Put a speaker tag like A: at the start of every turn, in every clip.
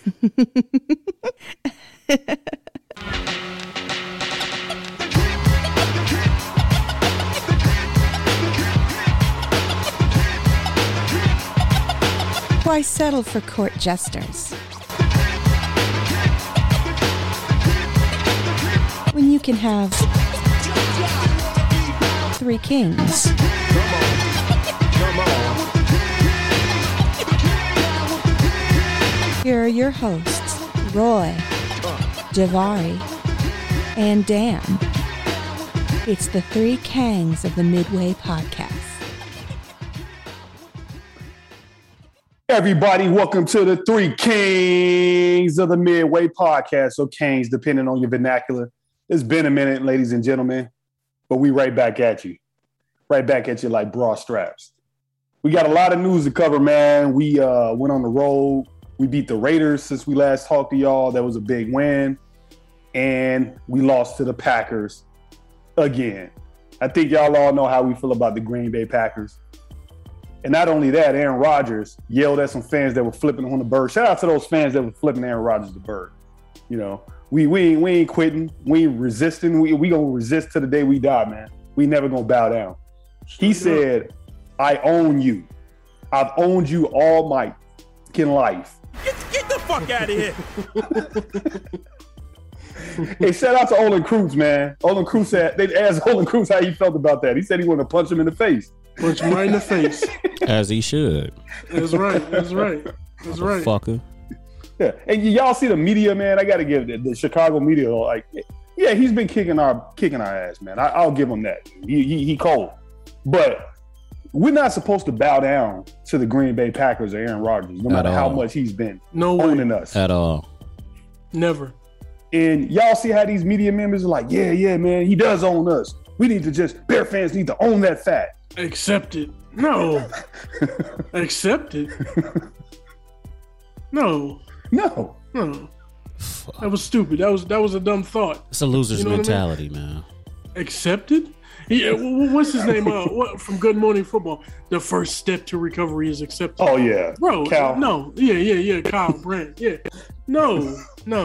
A: Why settle for court jesters when you can have three kings? Here are your hosts, Roy, Javari, and Dan. It's the three Kangs of the Midway Podcast.
B: Everybody, welcome to the Three Kings of the Midway Podcast. So Kings, depending on your vernacular. It's been a minute, ladies and gentlemen, but we right back at you. Right back at you like bra straps. We got a lot of news to cover, man. We went on the road. We beat the Raiders since we last talked to y'all. That was a big win. And we lost to the Packers again. I think y'all all know how we feel about the Green Bay Packers. And not only that, Aaron Rodgers yelled at some fans that were flipping on the bird. Shout out to those fans that were flipping Aaron Rodgers the bird. You know, we ain't quitting. We ain't resisting. We gonna resist to the day we die, man. We never gonna bow down. He said, I own you. I've owned you all my fucking life.
C: Get the fuck out of here.
B: Hey, shout out to Olin Kreutz, man. Olin Kreutz said, they asked Olin Kreutz how he felt about that. He said he wanted to punch him in the face.
D: Punch him right in the face.
E: As he should.
D: That's right. That's right. That's right.
E: Fucker.
B: Yeah. And y'all see the media, man. I got to give the Chicago media, like, yeah, he's been kicking our ass, man. I'll give him that. He cold. But we're not supposed to bow down to the Green Bay Packers or Aaron Rodgers, no matter how much he's been owning us.
E: At all.
D: Never.
B: And y'all see how these media members are like, yeah, man, he does own us. We need to Bear fans need to own that fact.
D: Accept it. No. Accept it. No.
E: Fuck.
D: That was stupid. That was a dumb thought.
E: It's a loser's mentality,
D: I mean?
E: man.
D: Accepted? Yeah, what's his name? What from Good Morning Football? The first step to recovery is acceptance.
B: Oh yeah,
D: bro.
B: Cal.
D: No, yeah. Kyle Brandt. Yeah, no.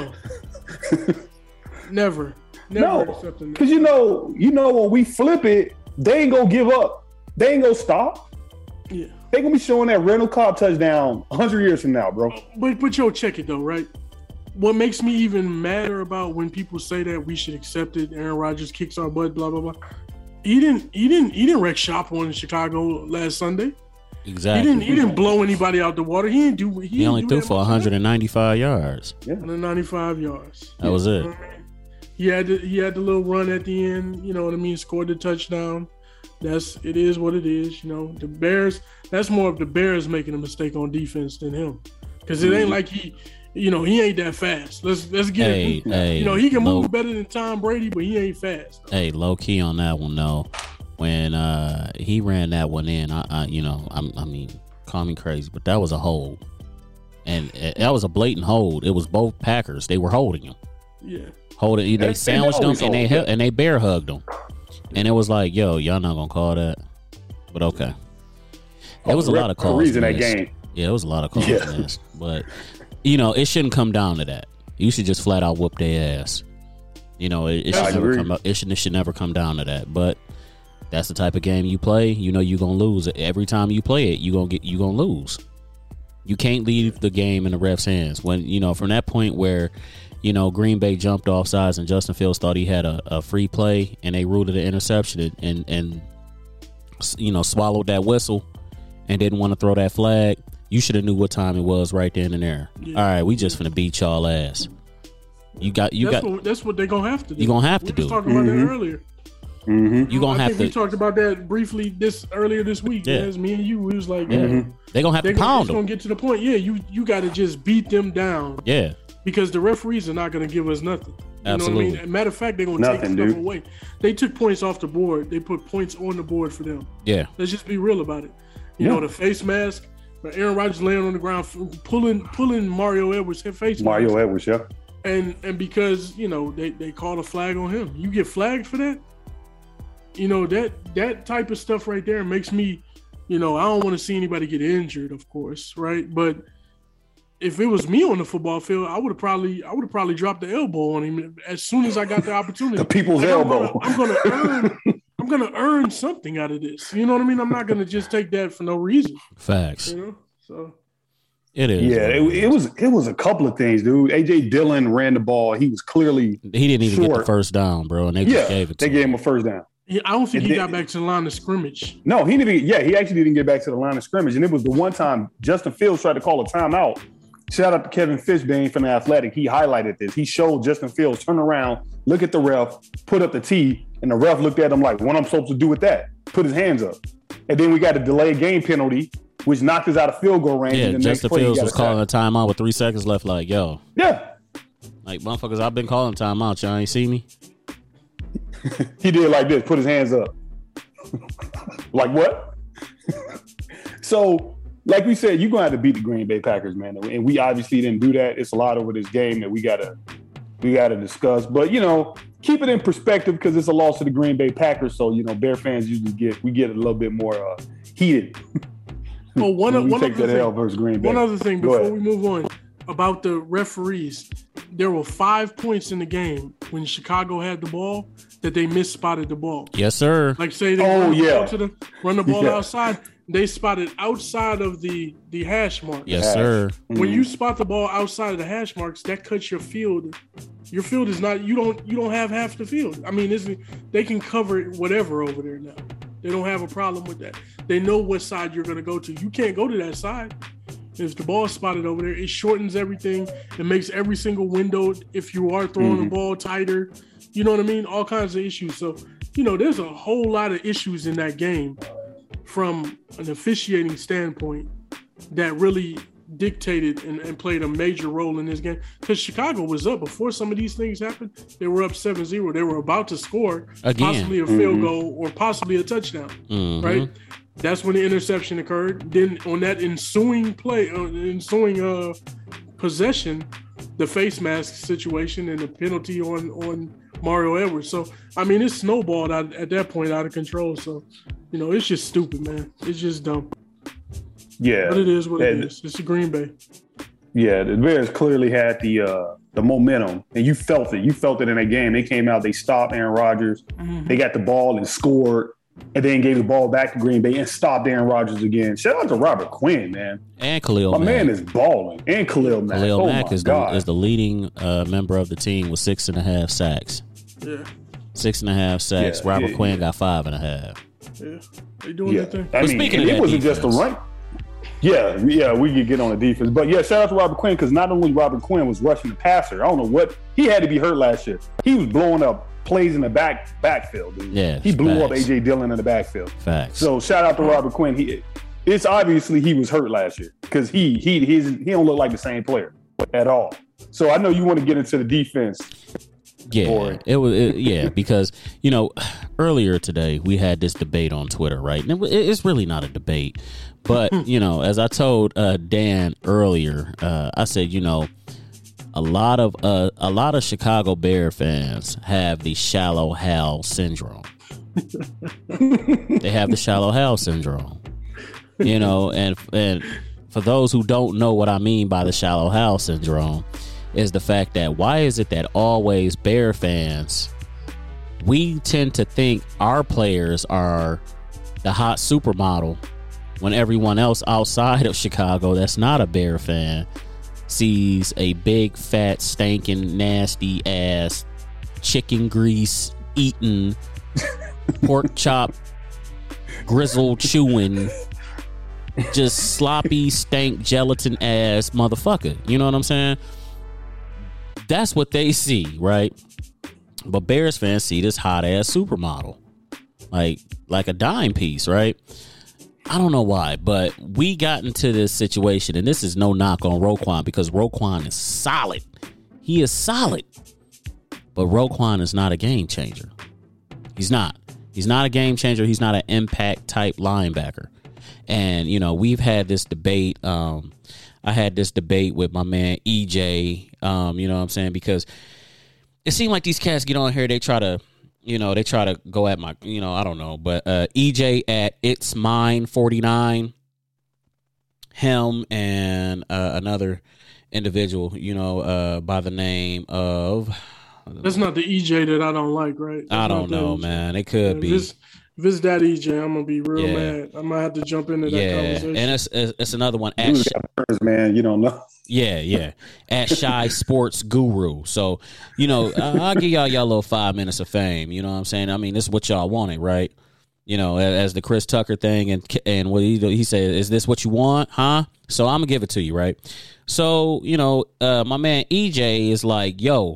D: Never.
B: No,
D: accepting.
B: Because you know when we flip it, they ain't gonna give up. They ain't gonna stop.
D: Yeah,
B: they gonna be showing that Randall Cobb touchdown 100 years from now, bro.
D: But yo, check it though, right? What makes me even madder about when people say that we should accept it, Aaron Rodgers kicks our butt, blah blah blah. He didn't wreck shop on Chicago last Sunday.
E: Exactly.
D: He didn't blow anybody out the water. He
E: only threw for 195 yards.
B: Yeah.
D: 195 yards.
E: That was it.
D: He had the little run at the end. You know what I mean? Scored the touchdown. It is what it is. You know, the Bears. That's more of the Bears making a mistake on defense than him, because it ain't like he ain't that fast. Let's get it.
E: Hey,
D: you know, he can move better than Tom Brady, but he ain't fast.
E: Hey, low key on that one though. When he ran that one in, I mean, call me crazy, but that was a hold, and that was a blatant hold. It was both Packers. They were holding him.
D: Yeah,
E: holding. They sandwiched them and they bear hugged them, and it was like, yo, y'all not gonna call that, but okay. It was a lot of calls in that game. Yeah, it was a lot of calls in this, but you know, it shouldn't come down to that. You should just flat out whoop their ass. You know, it should never come down to that, but. That's the type of game you play. You know you're gonna lose. Every time you play it, you're gonna lose. You can't leave the game in the ref's hands. When from that point where, Green Bay jumped off sides and Justin Fields thought he had a free play and they ruled it an interception and swallowed that whistle and didn't want to throw that flag. You should have knew what time it was right then and there. Yeah. All right, we just finna beat y'all ass. That's
D: what they're gonna have to do.
E: You're gonna have to do.
D: We were talking about that earlier.
B: Mm-hmm.
E: You gonna have to.
D: We talked about that briefly earlier this week. Yeah, as me and you, we was like,
E: they're gonna have to pound them.
D: Gonna get to the point. Yeah, you got to just beat them down.
E: Yeah,
D: because the referees are not gonna give us nothing. You
E: Absolutely.
D: know what I mean? Matter of fact, they're gonna take stuff away. They took points off the board. They put points on the board for them.
E: Yeah.
D: Let's just be real about it. You know, the face mask. Aaron Rodgers laying on the ground, pulling Mario Edwards' face mask.
B: Mario Edwards, yeah.
D: And because they called a flag on him. You get flagged for that. That type of stuff right there makes me, I don't want to see anybody get injured, of course, right? But if it was me on the football field, I would have probably dropped the elbow on him as soon as I got the opportunity.
B: The people's elbow.
D: I'm gonna earn something out of this. You know what I mean? I'm not gonna just take that for no reason.
E: Facts.
D: You know? So
E: it is.
B: Yeah, it was a couple of things, dude. AJ Dillon ran the ball. He was clearly
E: he didn't even get the first down, bro, and they just gave it to him.
B: They gave him a first down.
D: Yeah, I don't think he got back to the line of scrimmage.
B: No, he didn't. Yeah, he actually didn't get back to the line of scrimmage. And it was the one time Justin Fields tried to call a timeout. Shout out to Kevin Fishbane from The Athletic. He highlighted this. He showed Justin Fields turn around, look at the ref, put up the T, and the ref looked at him like, what am I supposed to do with that? Put his hands up. And then we got a delayed game penalty, which knocked us out of field goal range.
E: Yeah, Justin Fields was calling a timeout with 3 seconds left. Like, yo.
B: Yeah.
E: Like, motherfuckers, I've been calling timeout. Y'all ain't see me?
B: He did like this, put his hands up. Like what? So, like we said, you're going to have to beat the Green Bay Packers, man. And we obviously didn't do that. It's a lot over this game that we gotta discuss. But, you know, keep it in perspective because it's a loss to the Green Bay Packers. So, you know, Bear fans usually get a little bit more heated.
D: Well, one other thing before we move on about the referees. There were 5 points in the game when Chicago had the ball that they misspotted the ball.
E: Yes, sir.
D: Like say they run the ball outside. They spotted outside of the hash mark.
E: Yes, sir.
D: When you spot the ball outside of the hash marks, that cuts your field. Your field is not. You don't have half the field. I mean, they can cover it whatever over there now. They don't have a problem with that. They know what side you're going to go to. You can't go to that side. If the ball is spotted over there, it shortens everything. It makes every single window, if you are throwing the ball, tighter. You know what I mean? All kinds of issues. So, you know, there's a whole lot of issues in that game from an officiating standpoint that really dictated and played a major role in this game. Because Chicago was up before some of these things happened. They were up 7-0. They were about to score possibly a field goal or possibly a touchdown, right? That's when the interception occurred. Then on that ensuing possession, the face mask situation and the penalty on Mario Edwards. So, I mean, it snowballed at that point out of control. So, you know, it's just stupid, man. It's just dumb.
B: Yeah.
D: But it is what it is. It's the Green Bay.
B: Yeah, the Bears clearly had the momentum, and you felt it. You felt it in that game. They came out, they stopped Aaron Rodgers. They got the ball and scored. And then gave the ball back to Green Bay and stopped Aaron Rodgers again. Shout out to Robert Quinn, man.
E: And Khalil Mack.
B: My man is balling. And Khalil Mack.
E: Khalil Mack is the leading member of the team with 6.5 sacks.
D: Yeah.
E: 6.5 sacks. Robert Quinn got 5.5.
D: Yeah. They doing their thing.
B: I mean, speaking of it wasn't just the right. Yeah, we could get on the defense. But yeah, shout out to Robert Quinn because not only Robert Quinn was rushing the passer. I don't know what he had to be hurt last year. He was blowing up plays in the backfield, dude.
E: Yeah,
B: he blew up AJ Dillon in the backfield.
E: Facts.
B: So shout out to Robert Quinn. It's obviously he was hurt last year because he don't look like the same player at all. So I know you want to get into the defense.
E: Yeah, because you know earlier today we had this debate on Twitter, right? And it's really not a debate, but you know, as I told Dan earlier, I said, you know, a lot of Chicago Bear fans have the shallow Hal syndrome. They have the shallow Hal syndrome, you know, and for those who don't know what I mean by the shallow Hal syndrome is the fact that why is it that always Bear fans, we tend to think our players are the hot supermodel when everyone else outside of Chicago that's not a Bear fan sees a big, fat, stinking, nasty ass, chicken grease eating, pork chop, grizzle chewing, just sloppy, stank, gelatin ass motherfucker. You know what I'm saying? That's what they see, right? But Bears fans see this hot ass supermodel, like a dime piece, right? I don't know why, but we got into this situation, and this is no knock on Roquan because Roquan is solid. He is solid, but Roquan is not a game changer. He's not. He's not a game changer. He's not an impact type linebacker. And, you know, we've had this debate. I had this debate with my man EJ, you know what I'm saying? Because it seemed like these cats get on here, they try to go at my, you know, I don't know. But EJ at It's Mine 49, him and another individual, by the name of.
D: That's not the EJ that I don't like, right?
E: I don't know, man. It could be.
D: If it's that EJ, I'm gonna be real mad. I might have to jump into that conversation.
E: And it's another one.
B: Man, you don't know.
E: Yeah. At Shy Sports Guru. So, I'll give y'all little 5 minutes of fame. You know what I'm saying? I mean, this is what y'all wanted, right? As the Chris Tucker thing and what he said, is this what you want, huh? So I'm gonna give it to you, right? So, my man EJ is like, yo,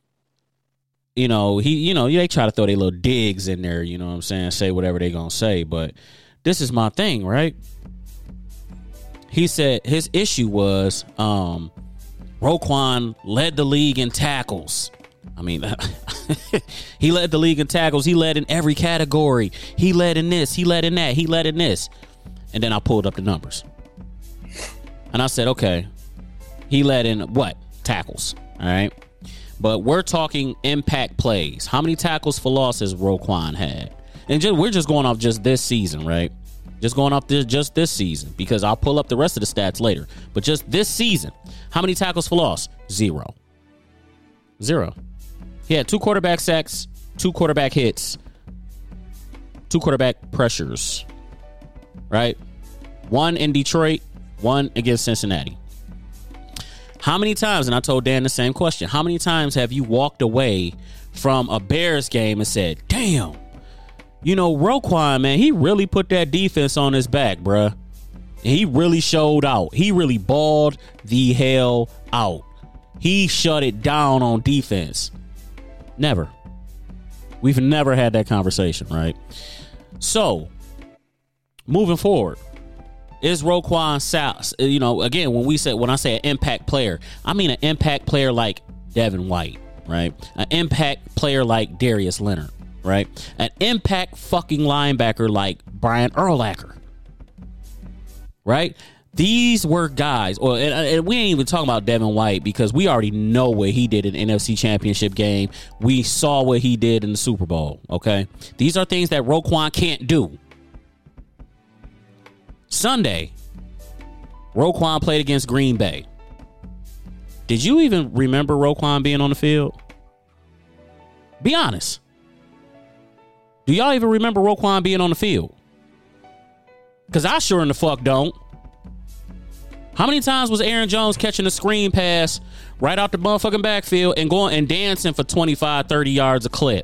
E: they try to throw their little digs in there, you know what I'm saying? Say whatever they gonna say, but this is my thing, right? He said his issue was Roquan led the league in tackles. I mean, he led the league in tackles. He led in every category. He led in this. He led in that. He led in this. And then I pulled up the numbers. And I said, okay, he led in what? Tackles. All right. But we're talking impact plays. How many tackles for loss has Roquan had? And we're just going off just this season, right? Just going off just this season, because I'll pull up the rest of the stats later. But just this season, how many tackles for loss? 0. He had 2 quarterback sacks, 2 quarterback hits, 2 quarterback pressures, right? 1 in Detroit, 1 against Cincinnati. How many times, and I told Dan the same question, how many times have you walked away from a Bears game and said, damn, Roquan, man, he really put that defense on his back, bruh. And he really showed out. He really balled the hell out. He shut it down on defense. Never. We've never had that conversation, right? So, moving forward, is Roquan, again, when I say an impact player, I mean an impact player like Devin White, right? An impact player like Darius Leonard, right? An impact fucking linebacker like Brian Urlacher, right? These were guys, and we ain't even talking about Devin White because we already know what he did in the NFC Championship game. We saw what he did in the Super Bowl, okay? These are things that Roquan can't do. Sunday, Roquan played against Green Bay. Did you even remember Roquan being on the field? Be honest. Do y'all even remember Roquan being on the field? Because I sure in the fuck don't. How many times was Aaron Jones catching a screen pass right out the motherfucking backfield and going and dancing for 25, 30 yards a clip?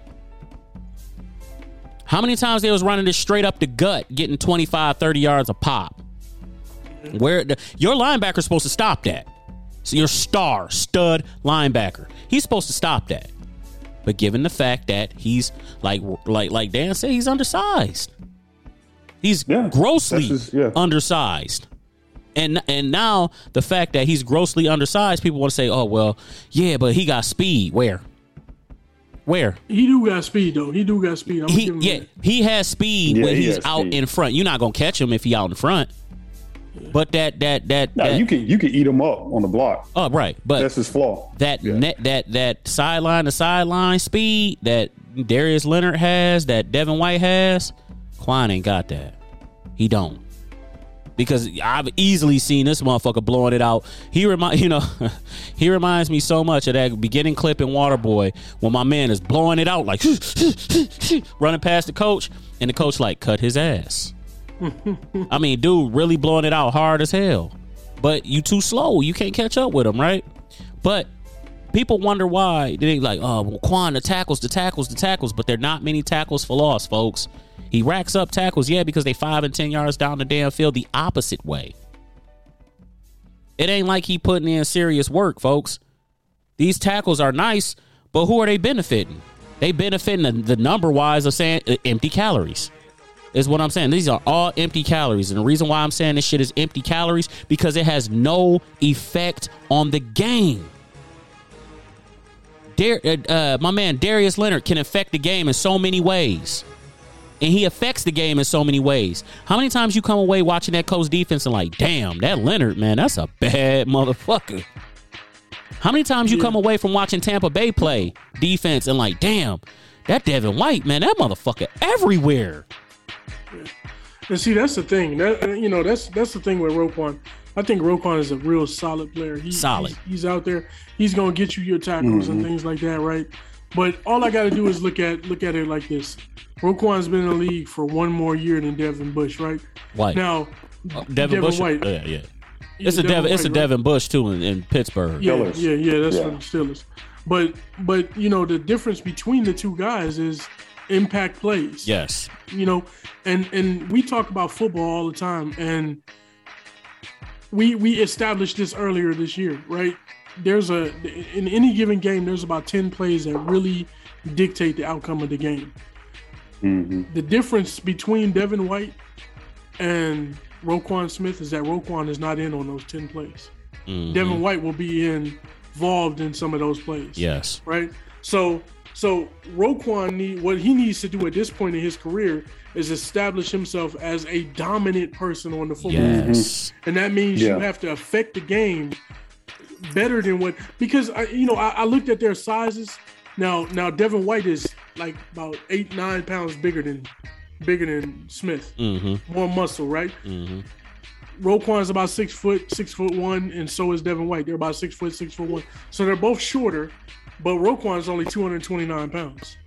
E: How many times they was running this straight up the gut, getting 25, 30 yards a pop? Your linebacker's supposed to stop that. So your stud linebacker, he's supposed to stop that. But given the fact that he's like Dan said, he's undersized. He's grossly undersized. And now the fact that he's grossly undersized, people want to say, oh, well, yeah, but he got speed. Where? He do got speed, though. He has speed when he's out in front. You're not going to catch him if he out in front. But
B: you can eat him up on the block.
E: Oh, right. But
B: that's his flaw.
E: That sideline to sideline speed that Darius Leonard has, that Devin White has, Quan ain't got that. He don't. Because I've easily seen this motherfucker blowing it out. He reminds me so much of that beginning clip in Waterboy when my man is blowing it out like running past the coach, and the coach like cut his ass. I mean, dude, really blowing it out hard as hell. But you too slow. You can't catch up with him, right? But people wonder why. They like, oh, well, Quan, the tackles. But there are not many tackles for loss, folks. He racks up tackles, because they 5 and 10 yards down the damn field the opposite way. It ain't like he putting in serious work, folks. These tackles are nice, but who are they benefiting? They benefiting the number-wise of saying empty calories. Is what I'm saying. These are all empty calories. And the reason why I'm saying this shit is empty calories, because it has no effect on the game. My man Darius Leonard can affect the game in so many ways. And he affects the game in so many ways. How many times you come away watching that Colts defense and like, damn, that Leonard, man, that's a bad motherfucker. How many times you come away from watching Tampa Bay play defense and like, damn, that Devin White, man, that motherfucker everywhere.
D: And see, that's the thing. That's the thing with Roquan. I think Roquan is a real solid player.
E: Solid.
D: He's out there. He's gonna get you your tackles and things like that, right? But all I got to do is look at it like this. Roquan's been in the league for one more year than Devin Bush, right?
E: White.
D: Now,
E: Devin Bush.
D: White.
E: Yeah. It's a Devin Bush too in Pittsburgh.
D: Yeah. That's for the Steelers. But the difference between the two guys is impact plays.
E: Yes.
D: And we talk about football all the time, and we established this earlier this year, right? In any given game, there's about 10 plays that really dictate the outcome of the game. Mm-hmm. The difference between Devin White and Roquan Smith is that Roquan is not in on those 10 plays. Mm-hmm. Devin White will be involved in some of those plays.
E: Yes.
D: Right? So Roquan what he needs to do at this point in his career is establish himself as a dominant person on the football field. And that means you have to affect the game better than because I looked at their sizes. Now Devin White is like about 8-9 pounds bigger than Smith. Mm-hmm. More muscle, right? Mm-hmm. Roquan's about 6'1", and so is Devin White. They're about 6'1". So they're both shorter, but Roquan's only 229 pounds.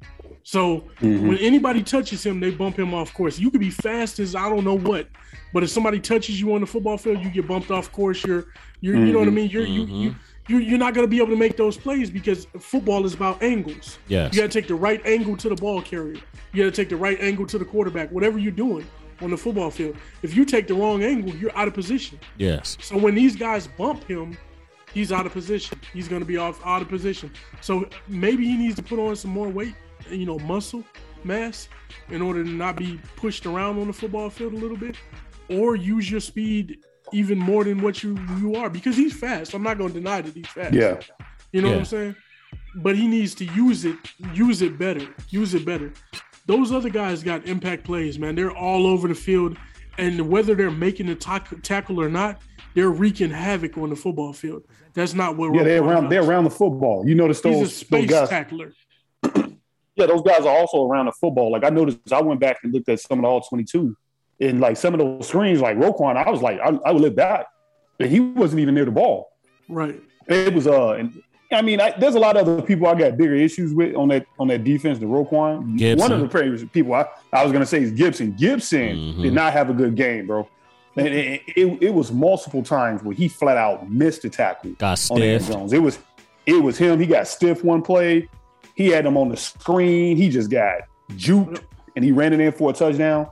D: So when anybody touches him, they bump him off course. You could be fast as I don't know what, but if somebody touches you on the football field, you get bumped off course. You know what I mean? You're not going to be able to make those plays because football is about angles.
E: Yes.
D: You got to take the right angle to the ball carrier. You got to take the right angle to the quarterback. Whatever you're doing on the football field, if you take the wrong angle, you're out of position.
E: Yes.
D: So when these guys bump him, he's out of position. He's going to be out of position. So maybe he needs to put on some more weight, muscle mass, in order to not be pushed around on the football field a little bit, or use your speed even more than what you are, because he's fast. I'm not going to deny that he's fast.
B: Yeah.
D: You know what I'm saying? But he needs to use it better. Those other guys got impact plays, man. They're all over the field, and whether they're making the tackle or not, they're wreaking havoc on the football field. That's not what.
B: Yeah, they're around the football. You notice those.
D: He's a space
B: guys,
D: tackler.
B: Yeah, those guys are also around the football. Like I noticed, I went back and looked at some of the All-22, and like some of those screens, like Roquan, I was like, I would live back, but he wasn't even near the ball.
D: Right.
B: It was and I mean, there's a lot of other people I got bigger issues with on that defense than Roquan.
E: Gibson.
B: One of the people I was going to say is Gibson. Gibson did not have a good game, bro. And it was multiple times where he flat out missed the tackle.
E: Got stiff.
B: On the end zones. It was him. He got stiff one play. He had him on the screen. He just got juked, and he ran it in for a touchdown.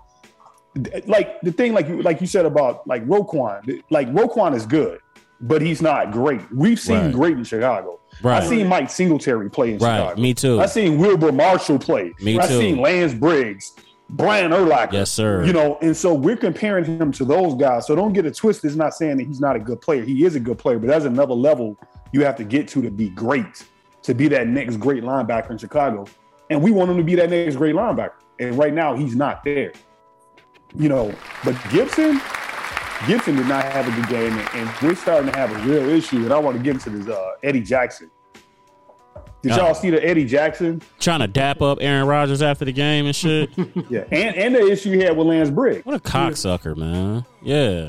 B: Like the thing, like you said about like Roquan. Like Roquan is good, but he's not great. We've seen great in Chicago.
E: Right.
B: I seen Mike Singletary play in Chicago.
E: Me too.
B: I seen Wilbur Marshall play.
E: Me
B: I
E: too.
B: seen Lance Briggs, Brian Urlacher.
E: Yes, sir.
B: And so we're comparing him to those guys. So don't get it twisted. It's not saying that he's not a good player. He is a good player, but that's another level you have to get to be great, to be that next great linebacker in Chicago. And we want him to be that next great linebacker. And right now he's not there. But Gibson did not have a good game, and we're starting to have a real issue. And I want to get into this Eddie Jackson. Did y'all see the Eddie Jackson
E: trying to dap up Aaron Rodgers after the game and shit?
B: Yeah, and the issue he had with Lance Briggs.
E: What a cocksucker, man. Yeah.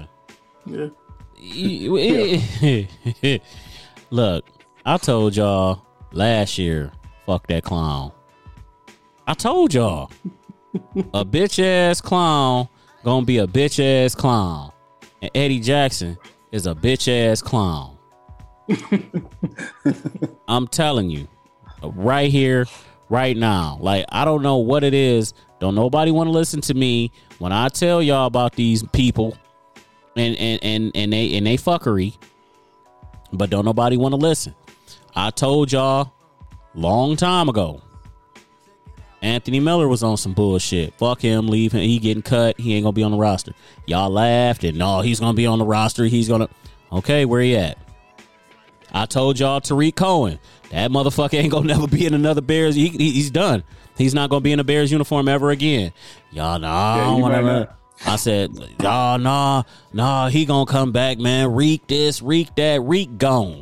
E: Look, I told y'all last year, fuck that clown. I told y'all, a bitch ass clown gonna be a bitch ass clown. And Eddie Jackson is a bitch ass clown. I'm telling you, right here, right now. Like, I don't know what it is. Don't nobody want to listen to me when I tell y'all about these people and they fuckery. But don't nobody want to listen. I told y'all long time ago, Anthony Miller was on some bullshit. Fuck him, leave him. He getting cut. He ain't gonna be on the roster. Y'all laughed and no, he's gonna be on the roster. He's gonna. Okay, where he at? I told y'all Tariq Cohen. That motherfucker ain't gonna never be in another Bears. He's done. He's not gonna be in a Bears uniform ever again. Y'all, I don't wanna. I said, y'all, nah, he gonna come back, man. Reek this, reek that, reek gone.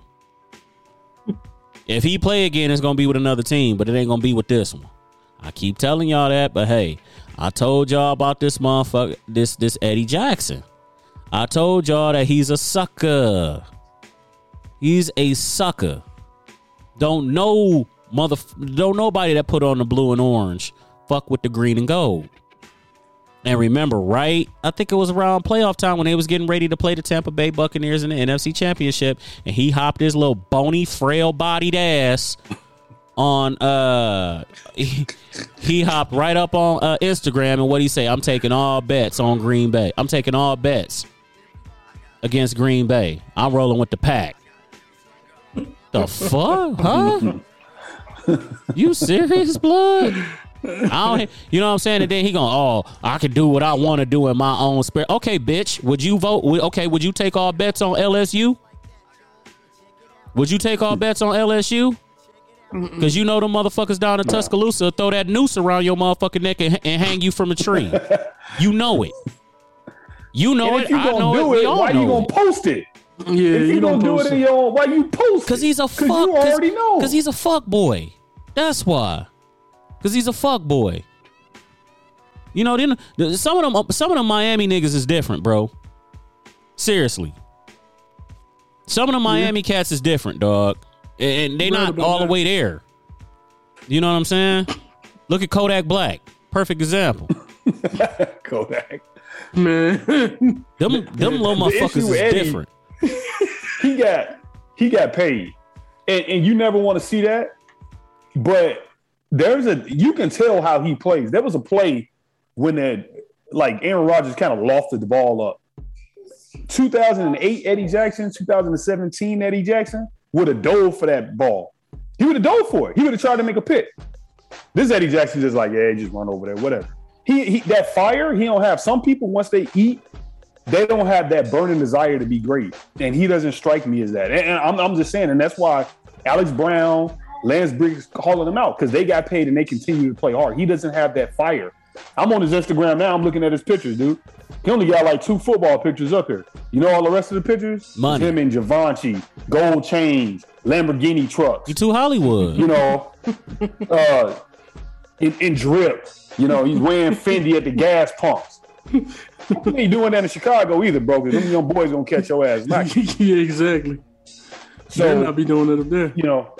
E: If he play again, it's gonna be with another team, but it ain't gonna be with this one. I keep telling y'all that, but hey, I told y'all about this motherfucker, this Eddie Jackson. I told y'all that he's a sucker. He's a sucker. Don't nobody that put on the blue and orange fuck with the green and gold. And remember, right? I think it was around playoff time when they was getting ready to play the Tampa Bay Buccaneers in the NFC Championship, and he hopped his little bony, frail-bodied ass on. He hopped right up on Instagram, and what he say? I'm taking all bets on Green Bay. I'm taking all bets against Green Bay. I'm rolling with the pack. The fuck, huh? You serious, blood? You know what I'm saying? And then he going, I can do what I want to do in my own spirit. Okay, bitch, would you vote? Okay, would you take all bets on LSU? Would you take all bets on LSU? Because you know them motherfuckers down in Tuscaloosa throw that noose around your motherfucking neck and hang you from a tree. You know it. You know it. I know it.
B: Why you gonna post it?
D: Yeah,
B: if you don't do it in your own, why you post it?
E: Because he's a fuck.
B: You already know.
E: Because he's a fuck boy. That's why. Because he's a fuck boy. You know, some of them Miami niggas is different, bro. Seriously. Some of the Miami cats is different, dog. And they not all the way there. You know what I'm saying? Look at Kodak Black. Perfect example.
B: Kodak.
D: Man.
E: Them little motherfuckers is Eddie, different.
B: He got paid. And you never want to see that. But you can tell how he plays. There was a play when Aaron Rodgers kind of lofted the ball up. 2008 Eddie Jackson, 2017 Eddie Jackson would have dove for that ball. He would have dove for it. He would have tried to make a pick. This Eddie Jackson just like, yeah, just run over there, whatever. He that fire, he don't have. Some people, once they eat, they don't have that burning desire to be great. And he doesn't strike me as that. And I'm just saying, and that's why Alex Brown, Lance Briggs calling him out, because they got paid and they continue to play hard. He doesn't have that fire. I'm on his Instagram now. I'm looking at his pictures, dude. He only got like 2 football pictures up here. You know all the rest of the pictures?
E: Money.
B: Him and Givenchy, gold chains, Lamborghini trucks.
E: You too Hollywood.
B: You know, in drip. You know, he's wearing Fendi at the gas pumps. You ain't doing that in Chicago either, bro, because them young boys gonna catch your ass.
D: Yeah, exactly. So they'll not be doing it up there.
B: You know.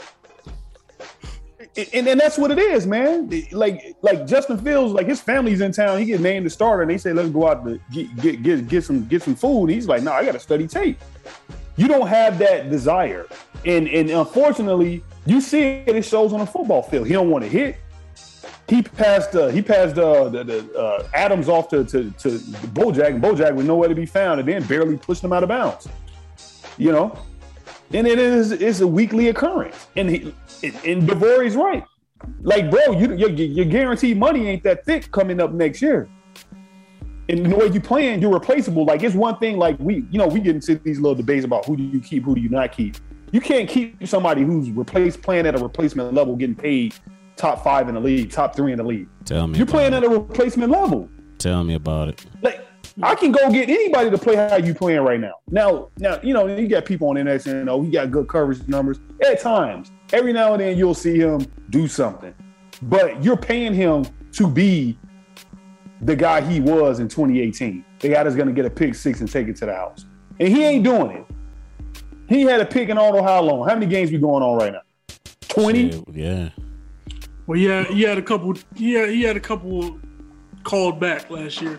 B: And that's what it is, man. Like Justin Fields, like his family's in town. He gets named the starter, and they say, "Let's go out to get some food." He's like, "No, I got to study tape." You don't have that desire, and unfortunately, you see it. It shows on the football field. He don't want to hit. He passed Adams off to Bojack, and Bojack was nowhere to be found, and then barely pushed him out of bounds. You know, and it's a weekly occurrence, and DeVore's right. Like, bro, your guaranteed money ain't that thick coming up next year. And the way you playing, you're replaceable. Like, it's one thing, like, we get into these little debates about who do you keep, who do you not keep. You can't keep somebody who's playing at a replacement level, getting paid top 5 in the league, top 3 in the league.
E: Tell me.
B: You're playing at a replacement level.
E: Tell me about it.
B: Like, I can go get anybody to play how you playing right now. Now, you know, you got people on the internet saying, he got good coverage numbers. At times, every now and then you'll see him do something. But you're paying him to be the guy he was in 2018. The guy that's going to get a pick 6 and take it to the house. And he ain't doing it. He had a pick in all how long? How many games we going on right now? 20?
E: Yeah.
D: Well, yeah, he had a couple. Yeah, he had a couple called back last year.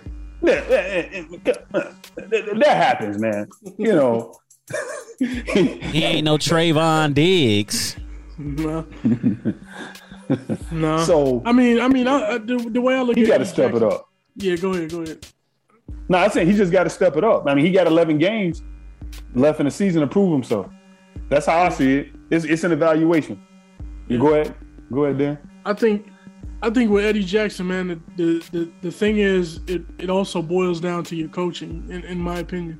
B: That happens, man. You know,
E: he ain't no Trayvon Diggs.
D: No.
B: So
D: I mean, the way I look at it,
B: he got to step it up.
D: Yeah, go ahead.
B: No, I'm saying he just got to step it up. I mean, he got 11 games left in the season to prove himself. That's how I see it. It's an evaluation. You go ahead, Dan.
D: I think with Eddie Jackson, man, the thing is, it also boils down to your coaching, in my opinion.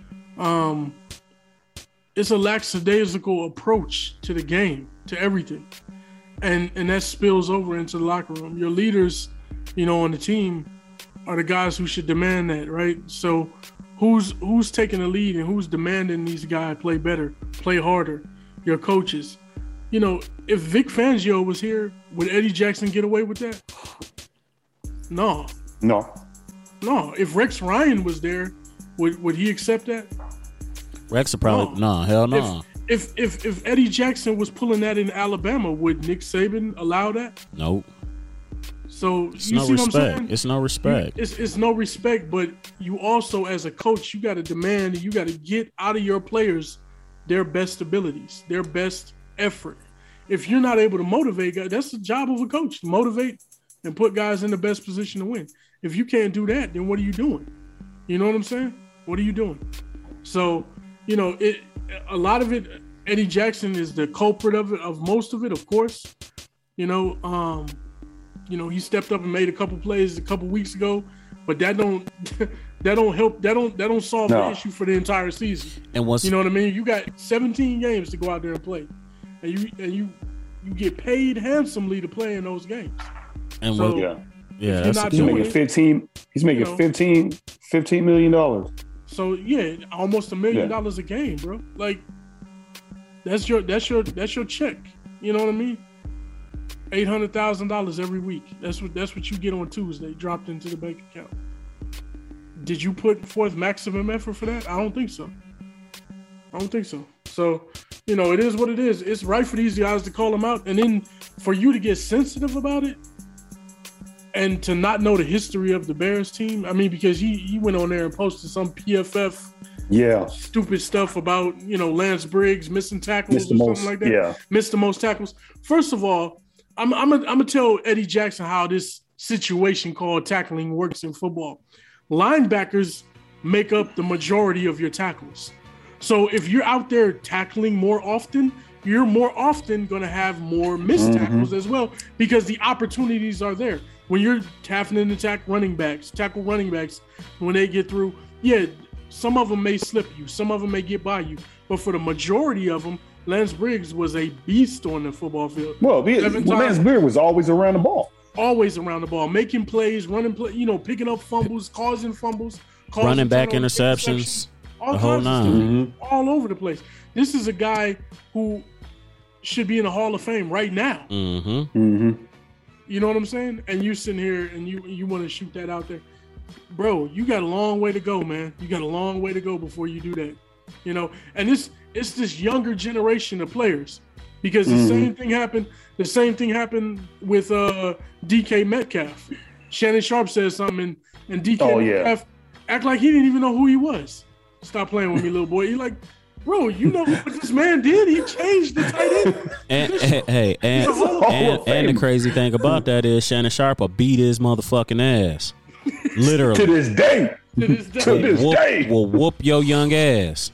D: It's a lackadaisical approach to the game, to everything, and that spills over into the locker room. Your leaders, on the team, are the guys who should demand that, right? So, who's taking the lead and who's demanding these guys play better, play harder? Your coaches. If Vic Fangio was here, would Eddie Jackson get away with that? No.
B: If
D: If Rex Ryan was there, Would he accept that?
E: Rex would probably hell no.
D: If Eddie Jackson was pulling that in Alabama, would Nick Saban allow that?
E: Nope.
D: So
E: it's no respect. It's no respect.
D: It's no respect, but you also, as a coach, you got to demand, you got to get out of your players their best abilities, their best effort. If you're not able to motivate guys, that's the job of a coach, to motivate and put guys in the best position to win. If you can't do that, then what are you doing? You know what I'm saying? What are you doing? So, a lot of it, Eddie Jackson is the culprit of it, of most of it, of course. He stepped up and made a couple plays a couple weeks ago, but that don't help. That don't solve the issue for the entire season. And you know what I mean? You got 17 games to go out there and play, and you get paid handsomely to play in those games.
E: And
B: he's making 15. He's making $15 million.
D: So almost $1 million a game, bro. Like that's your check. You know what I mean? $800,000 every week. That's what you get on Tuesday, dropped into the bank account. Did you put forth maximum effort for that? I don't think so. So, it is what it is. It's right for these guys to call them out, and then for you to get sensitive about it and to not know the history of the Bears team. I mean, because he went on there and posted some PFF stupid stuff about, Lance Briggs missing tackles or something like that. Yeah. Missed the most tackles. First of all, I'm gonna tell Eddie Jackson how this situation called tackling works in football. Linebackers make up the majority of your tackles. So if you're out there tackling more often, you're more often going to have more missed tackles as well, because the opportunities are there. When you're having to tackle running backs, when they get through, some of them may slip you, some of them may get by you, but for the majority of them, Lance Briggs was a beast on the football field.
B: Well, Lance Briggs was always around the ball.
D: Always around the ball, making plays, running play, picking up fumbles, causing fumbles,
E: running back interceptions,
D: all kinds of stuff, all over the place. This is a guy who should be in the Hall of Fame right now. You know what I'm saying? And you sitting here and you want to shoot that out there, bro. You got a long way to go, man. You got a long way to go before you do that. And it's this younger generation of players, because the same thing happened. The same thing happened with DK Metcalf. Shannon Sharp said something, and DK Metcalf act like he didn't even know who he was. Stop playing with me, little boy. He like, bro, you know what this man did? He changed the tight end.
E: And the crazy thing about that is Shannon Sharp will beat his motherfucking ass. Literally.
B: To this day.
E: Will whoop your young ass.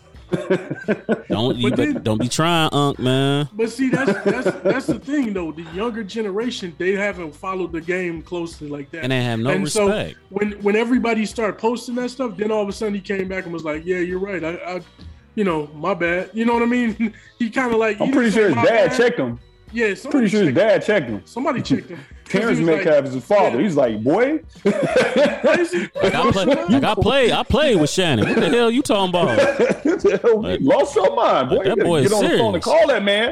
E: Don't be trying, Unc, man.
D: But see, that's the thing though. The younger generation, they haven't followed the game closely like that,
E: and they have no respect.
D: So when everybody started posting that stuff, then all of a sudden he came back and was like, "Yeah, you're right. I my bad." You know what I mean? He kind of like.
B: I'm pretty sure his dad checked him.
D: Yeah,
B: pretty sure his dad checked him.
D: Somebody checked him.
B: Terrence Metcalf is his father. He's like, boy.
E: I played with Shannon. What the hell you talking about?
B: Lost your mind, boy.
E: That boy is
B: get on the phone and call that man.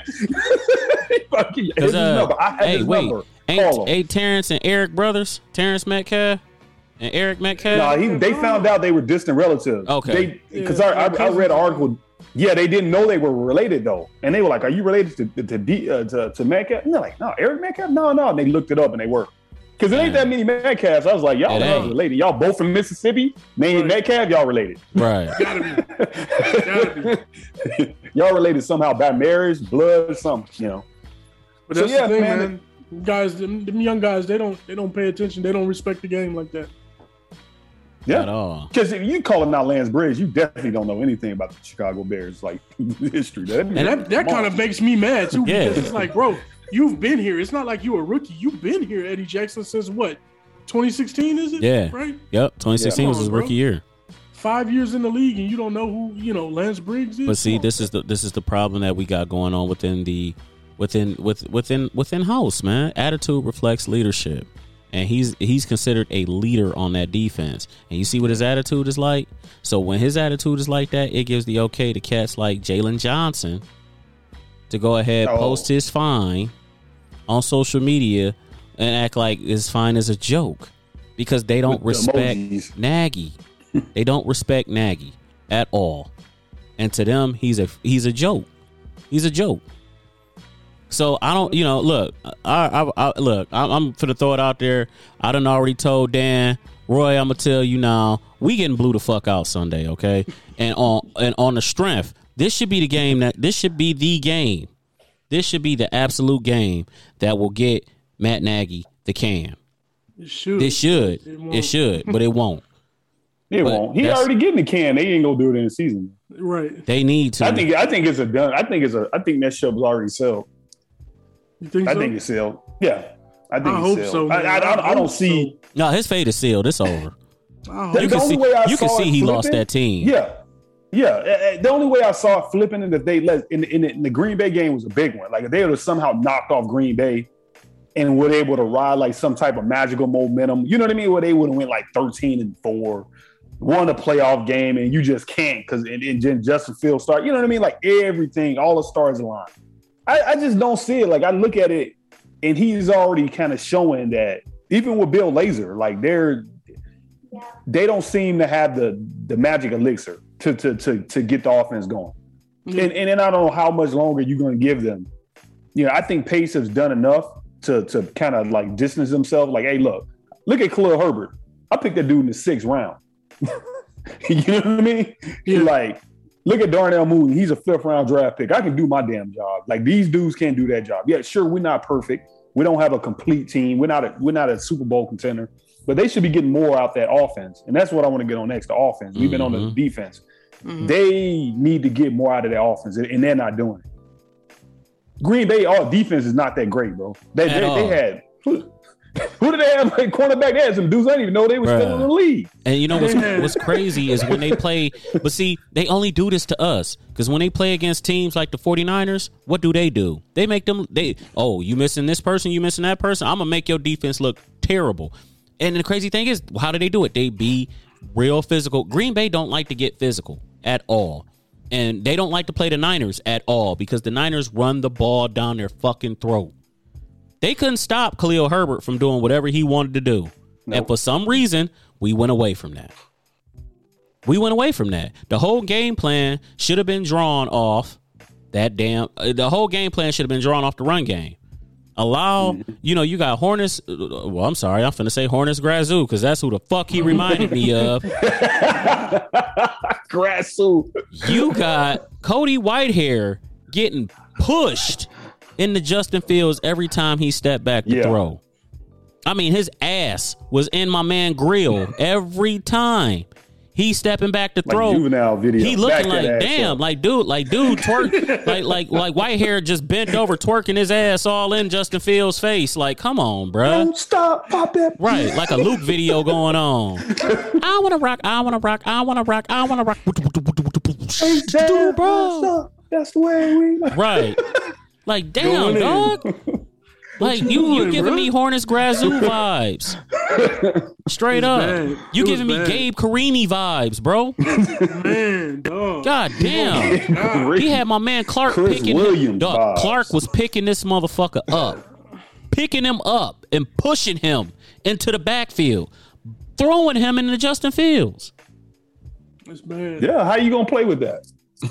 E: Ain't Terrence and Eric brothers? Terrence Metcalf and Eric Metcalf?
B: No, they found out they were distant relatives.
E: Okay.
B: Because I read an article. Yeah, they didn't know they were related though, and they were like, "Are you related to Metcalf?" And they're like, "No, Eric Metcalf, no." And they looked it up, and they were, because it ain't that many Metcalfs. I was like, "Y'all are related. Y'all both from Mississippi. Named Metcalf, y'all related,
E: right?
D: Gotta
B: be. Y'all related somehow by marriage, blood, or something,
D: But that's the thing, man. Guys, them young guys, they don't pay attention. They don't respect the game like that.
B: Yeah, because if you call him now Lance Briggs, you definitely don't know anything about the Chicago Bears, like history.
D: That kind of makes me mad too, because it's like, bro, you've been here. It's not like you're a rookie. You've been here, Eddie Jackson, since what? 2016, is it?
E: Yeah.
D: Right?
E: Yep. 2016 was his rookie year.
D: 5 years in the league, and you don't know who Lance Briggs is.
E: But see, this is the problem that we got going on within house, man. Attitude reflects leadership. And he's considered a leader on that defense. And you see what his attitude is like? So when his attitude is like that, it gives the okay to cats like Jalen Johnson to go ahead, post his fine on social media and act like his fine is a joke, because they don't respect Nagy. They don't respect Nagy at all. And to them, he's a joke. He's a joke. So I don't, look, I'm finna throw it out there. I done already told Dan, Roy, I'm gonna tell you now, we getting blew the fuck out Sunday, okay? And on the strength, this should be the game this should be the absolute game that will get Matt Nagy the cam. It should, but it won't.
B: It won't. He already getting the can. They ain't gonna do it in the season.
D: Right.
E: They need to.
B: I think it's a done. I think that ship was already sold.
D: You think so?
B: I think it's sealed. Yeah. I
D: hope
B: sealed.
D: so.
B: I don't see.
E: No, his fate is sealed. It's over.
B: You can see
E: he lost that team.
B: Yeah. The only way I saw it flipping is if they in the Green Bay game was a big one. Like if they would have somehow knocked off Green Bay and were able to ride like some type of magical momentum. You know what I mean? Where they would have went like 13-4. Won a playoff game and you just can't because and Justin Fields start. You know what I mean? Like everything, all the stars align. I just don't see it. Like I look at it and he's already kind of showing that even with Bill Lazor, like they don't seem to have the magic elixir to get the offense going. Mm-hmm. And then I don't know how much longer you're going to give them. I think Pace has done enough to kind of like distance himself. Like, hey, look at Khalil Herbert. I picked that dude in the 6th round. You know what I mean? Yeah. Like, look at Darnell Mooney. He's a 5th round draft pick. I can do my damn job. Like these dudes can't do that job. Yeah, sure, we're not perfect. We don't have a complete team. We're not a Super Bowl contender, but they should be getting more out that offense. And that's what I want to get on next, the offense. We've been on the defense. Mm-hmm. They need to get more out of their offense, and they're not doing it. Green Bay, all defense is not that great, bro. They had who did they have like cornerback? They had some dudes I didn't even know they were still in the league.
E: And you know what's crazy is when they play, but see, they only do this to us because when they play against teams like the 49ers, what do? They make them, you missing this person, you missing that person. I'm going to make your defense look terrible. And the crazy thing is, how do they do it? They be real physical. Green Bay don't like to get physical at all. And they don't like to play the Niners at all because the Niners run the ball down their fucking throat. They couldn't stop Khalil Herbert from doing whatever he wanted to do. Nope. And for some reason, we went away from that. The whole game plan should have been drawn off the whole game plan should have been drawn off the run game. You got Hornets. Well, I'm sorry. I'm finna say Hornets Grazoo because that's who the fuck he reminded me of.
B: Grazoo.
E: You got Cody Whitehair getting pushed into Justin Fields every time he stepped back to throw. I mean, his ass was in my man grill every time he stepping back to throw.
B: Like juvenile video.
E: He looking like damn, like dude twerk, like Whitehair just bent over twerking his ass all in Justin Fields' face. Like, come on, bro.
B: Don't stop, pop it.
E: Right, like a Luke video going on. I wanna rock.
B: Hey, Dad, bro. That's the way we.
E: Right. Like, damn, dog. Like, you giving me Hornets Grazoo vibes. Straight up. You giving me Gabe Carini vibes, bro.
D: Man, dog.
E: God damn. He had my man Clark
B: Chris
E: picking
B: Williams
E: him. Dog, Clark was picking this motherfucker up. Picking him up and pushing him into the backfield. Throwing him into Justin Fields.
D: That's bad.
B: Yeah, how you going to play with that?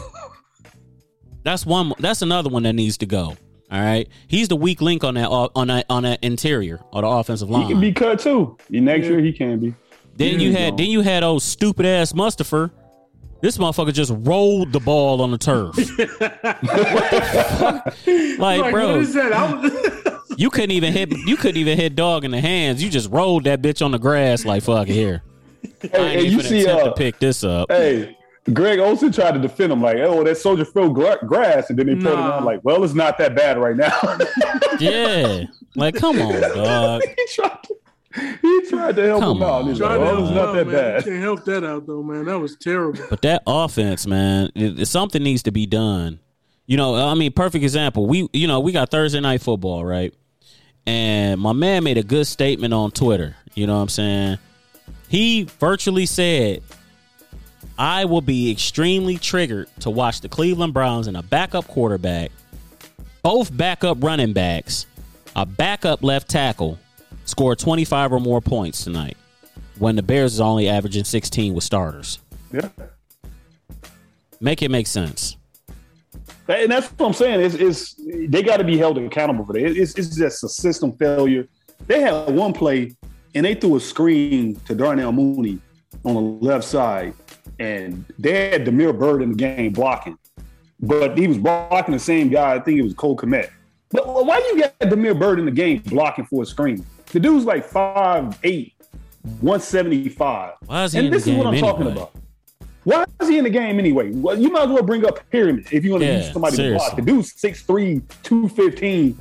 E: That's another one that needs to go. All right, he's the weak link on that interior or the offensive line.
B: He can be cut too. Next year he can be.
E: Then you had old stupid ass Mustapher. This motherfucker just rolled the ball on the turf. What the fuck? Like, bro,
D: what is that?
E: You couldn't even hit dog in the hands. You just rolled that bitch on the grass like fuck it here.
B: Hey, you see
E: to pick this up.
B: Hey. Greg Olsen tried to defend him like, that Soldier Field grass, and then they put it on like, well, it's not that bad right now.
E: Yeah, like come on, dog.
B: he tried to help him out. He's like, it's not that bad.
D: You can't help that out though, man. That was terrible.
E: But that offense, man, something needs to be done. I mean, perfect example. We got Thursday Night Football, right? And my man made a good statement on Twitter. You know what I'm saying? He virtually said, I will be extremely triggered to watch the Cleveland Browns and a backup quarterback, both backup running backs, a backup left tackle, score 25 or more points tonight. when the Bears is only averaging 16 with starters.
B: Yeah.
E: Make it make sense.
B: And that's what I'm saying. It's they got to be held accountable for that. It's just a system failure. They had one play, and they threw a screen to Darnell Mooney on the left side, and they had Damiere Byrd in the game blocking. But he was blocking the same guy. I think it was Cole Kmet. But why you got Damiere Byrd in the game blocking for a screen? The dude's like 5'8", 175.
E: Why is he
B: and
E: in
B: this
E: the
B: is
E: game
B: what I'm talking
E: anyway?
B: about. Why is he in the game anyway? Well, you might as well bring up Pyramid if you want to use somebody to block. The dude's 6'3", 215.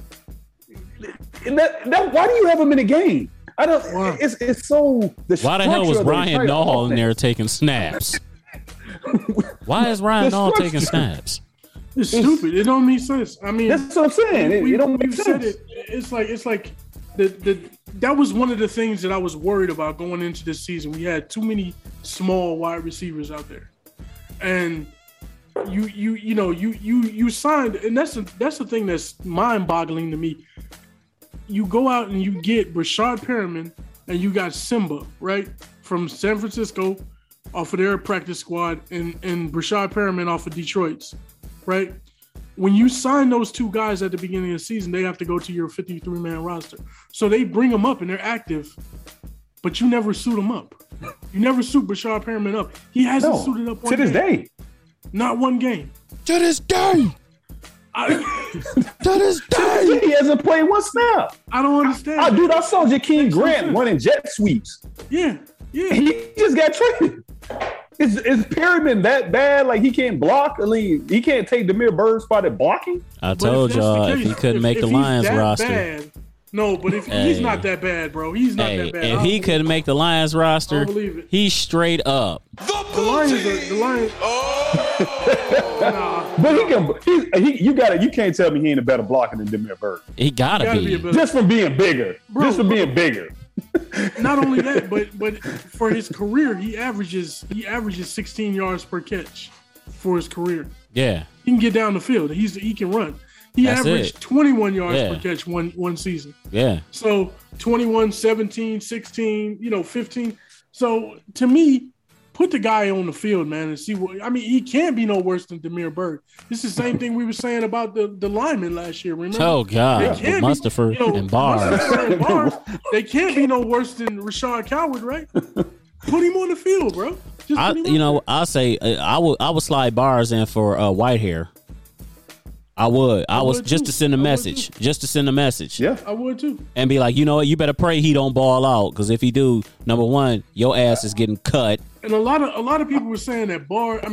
B: Why do you have him in the game? I don't. Wow. It's so.
E: Why the hell was Ryan Nall in there taking snaps? Why is Ryan Nall taking snaps?
D: It's stupid. It don't make sense. I mean,
B: that's what I'm saying. It don't make sense.
D: Said it. It's like that was one of the things that I was worried about going into this season. We had too many small wide receivers out there, and you signed, and that's the thing that's mind-boggling to me. You go out and you get Brashad Perriman, and you got Simba, right, from San Francisco off of their practice squad, and Brashad Perriman off of Detroit's, right? When you sign those two guys at the beginning of the season, they have to go to your 53-man roster. So they bring them up and they're active, but you never suit them up. You never suit Brashad Perriman up. He hasn't suited up
B: to this day.
D: Not one game.
E: To this day.
B: To this day, he hasn't played one snap.
D: I don't understand.
B: Dude, I saw Jakeem Grant running jet sweeps.
D: Yeah.
B: He just got traded. Is Perriman that bad? Like he can't block? I mean, he can't take Damiere Byrd's spot at blocking?
E: I told y'all if he couldn't make the Lions roster.
D: Bad, no, but if he's not that bad, bro. He's not that bad.
E: If he couldn't make the Lions roster, he's straight up.
D: The Lions.
B: Nah. But you can't tell me he ain't a better blocker than Damiere Byrd.
E: He gotta be.
B: Just from being bigger.
D: Not only that, but for his career, he averages 16 yards per catch for his career.
E: Yeah,
D: he can get down the field. He can run. He averaged 21 yards per catch one season.
E: Yeah. So
D: 21, 17, 16, 15. So to me, put the guy on the field, man, and see what. I mean, he can't be no worse than Damiere Byrd. This is the same thing we were saying about the linemen last year. Remember?
E: Oh God, Mustipher and Barr.
D: They can't be no worse than Rashad Coward, right? Put him on the field, bro.
E: I'll say I would slide Bars in for Whitehair. I would just to send a message. Just to send a message.
B: Yeah,
D: I would too.
E: And be like, you know what? You better pray he don't ball out, because if he do, number one, your ass is getting cut.
D: And a lot of people were saying that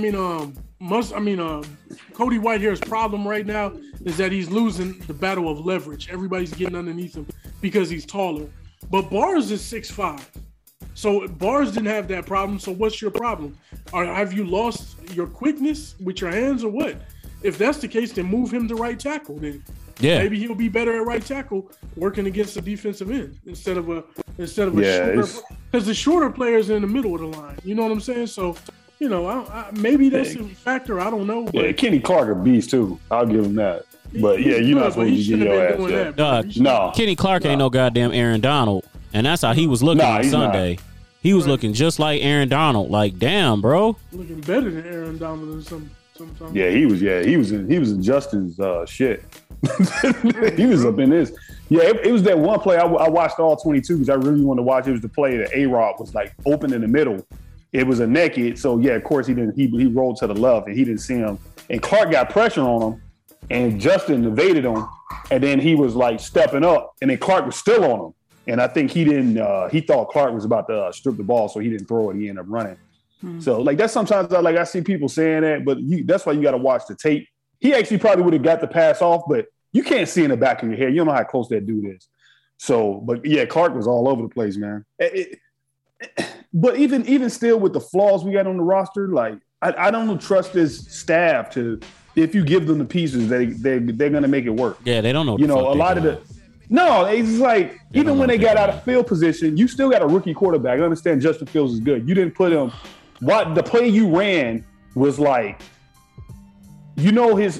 D: Cody Whitehair's problem right now is that he's losing the battle of leverage. Everybody's getting underneath him because he's taller. But Bars is 6'5". So Bars didn't have that problem. So what's your problem? Have you lost your quickness with your hands or what? If that's the case, then move him to right tackle. Then maybe he'll be better at right tackle working against the defensive end instead of a shorter, because the shorter players are in the middle of the line. You know what I'm saying? So maybe that's a factor. I don't know. But
B: Kenny Clark a beast too. I'll give him that. But you're not supposed to get your ass.
E: No, Kenny Clark ain't no goddamn Aaron Donald, and that's how he was looking on Sunday. Not. He was looking just like Aaron Donald. Like, damn, bro,
D: looking better than Aaron Donald or something.
B: Yeah, he was in Justin's shit. He was up in this. Yeah, it was that one play I watched all 22 because I really wanted to watch. It was the play that A-Rod was like open in the middle. It was a naked, so yeah, of course he rolled to the left and he didn't see him. And Clark got pressure on him, and Justin evaded him, and then he was like stepping up, and then Clark was still on him. And I think he didn't. He thought Clark was about to strip the ball, so he didn't throw it. He ended up running. So like that's sometimes I see people saying that, but that's why you got to watch the tape. He actually probably would have got the pass off, but you can't see in the back of your head. You don't know how close that dude is. So, but yeah, Clark was all over the place, man. But even still with the flaws we got on the roster, like I don't trust this staff to, if you give them the pieces, they're gonna make it work.
E: Yeah, they don't know.
B: A lot of the. No, it's like even when they got out of field position, you still got a rookie quarterback. I understand Justin Fields is good. You didn't put him. What the play you ran was like,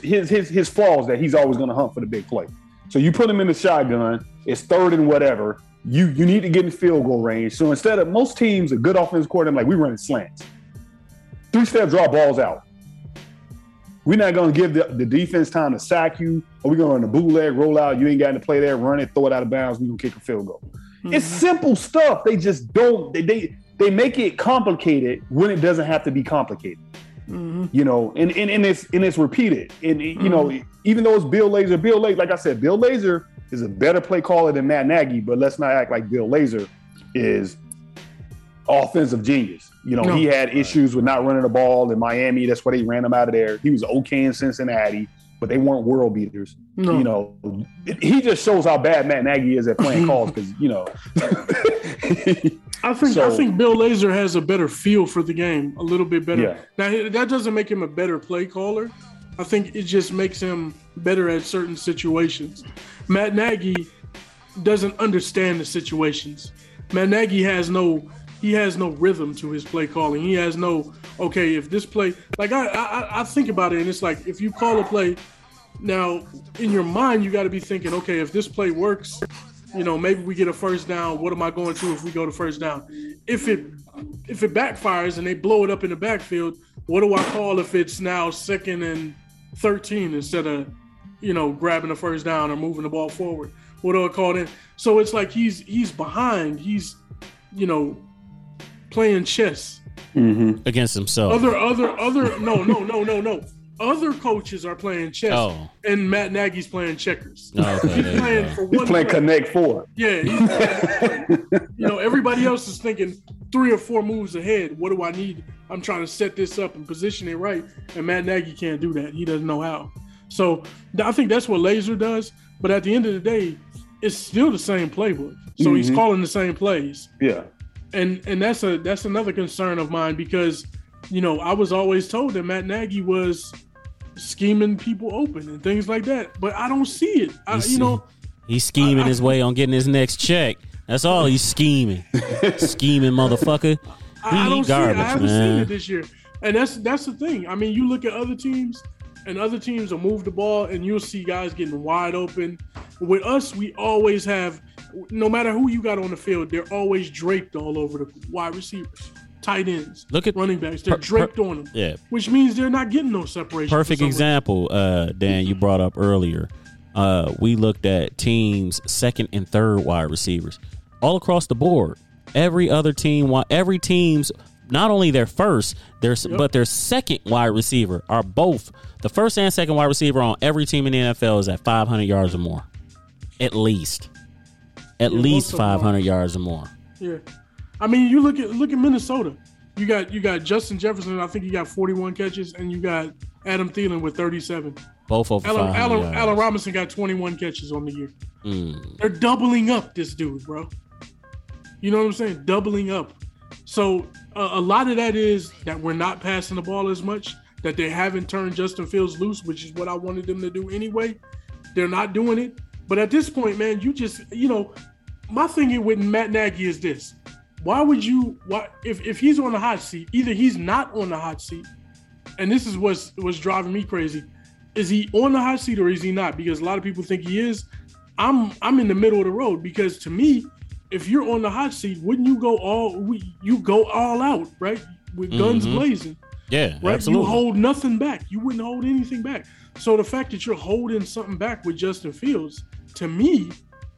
B: his flaws that he's always going to hunt for the big play. So you put him in the shotgun. It's third and whatever, you need to get in field goal range. So instead of most teams, a good offensive coordinator, like we running slants. 3-step draw balls out. We're not going to give the defense time to sack you, or we're going to run a bootleg, roll out. You ain't got to play there, run it, throw it out of bounds. We're going to kick a field goal. Mm-hmm. It's simple stuff. They just don't. They make it complicated when it doesn't have to be complicated. Mm-hmm. You know, and it's repeated. And you know, even though it's Bill Lazor, like I said, Bill Lazor is a better play caller than Matt Nagy. But let's not act like Bill Lazor is offensive genius. You know, he had issues with not running the ball in Miami. That's why they ran him out of there. He was okay in Cincinnati, but they weren't world beaters. No. You know, he just shows how bad Matt Nagy is at playing calls because, you know.
D: I think Bill Lazor has a better feel for the game, a little bit better. Yeah. Now, that doesn't make him a better play caller. I think it just makes him better at certain situations. Matt Nagy doesn't understand the situations. Matt Nagy has no rhythm to his play calling. He has no, okay, if this play, like I think about it, and it's like, if you call a play, now in your mind, you got to be thinking, okay, if this play works, you know, maybe we get a first down. What am I going to if we go to first down? If it backfires and they blow it up in the backfield, what do I call if it's now 2nd and 13 instead of, you know, grabbing the first down or moving the ball forward? What do I call it? So it's like he's behind. He's, you know, playing chess
E: against himself.
D: No. Other coaches are playing chess, and Matt Nagy's playing checkers. He's
B: playing Connect 4.
D: Yeah, you know, everybody else is thinking 3 or 4 moves ahead. What do I need? I'm trying to set this up and position it right, and Matt Nagy can't do that. He doesn't know how. So I think that's what Lazor does. But at the end of the day, it's still the same playbook. So he's calling the same plays.
B: Yeah.
D: And that's another concern of mine because, you know, I was always told that Matt Nagy was scheming people open and things like that, but I don't see it.
E: He's scheming his way on getting his next check. That's all he's scheming. Scheming motherfucker.
D: I don't garbage, see it. I haven't seen it this year, and that's the thing. I mean, you look at other teams, and other teams will move the ball, and you'll see guys getting wide open. With us, we always have. No matter who you got on the field, they're always draped all over the wide receivers, tight ends, look at running backs. They're draped on them, which means they're not getting no separation.
E: Perfect example, Dan, you brought up earlier. We looked at teams' 2nd and 3rd wide receivers all across the board. Every team's not only their first, but their 2nd wide receiver are both the 1st and 2nd wide receiver on every team in the NFL is at 500 yards or more, at least. At least 500 yards or more.
D: Yeah, I mean, you look at Minnesota. You got Justin Jefferson. I think he got 41 catches, and you got Adam Thielen with 37.
E: Both over 500 yards.
D: Allen Robinson got 21 catches on the year. They're doubling up this dude, bro. You know what I'm saying? Doubling up. So a lot of that is that we're not passing the ball as much. That they haven't turned Justin Fields loose, which is what I wanted them to do anyway. They're not doing it. But at this point, man, you just, you know, my thing with Matt Nagy is this. If he's on the hot seat, either he's not on the hot seat, and this is what's driving me crazy. Is he on the hot seat or is he not? Because a lot of people think he is. I'm in the middle of the road because to me, if you're on the hot seat, wouldn't you go all out, right? With guns blazing.
E: Yeah,
D: right?
E: Absolutely.
D: You hold nothing back. You wouldn't hold anything back. So the fact that you're holding something back with Justin Fields, to me,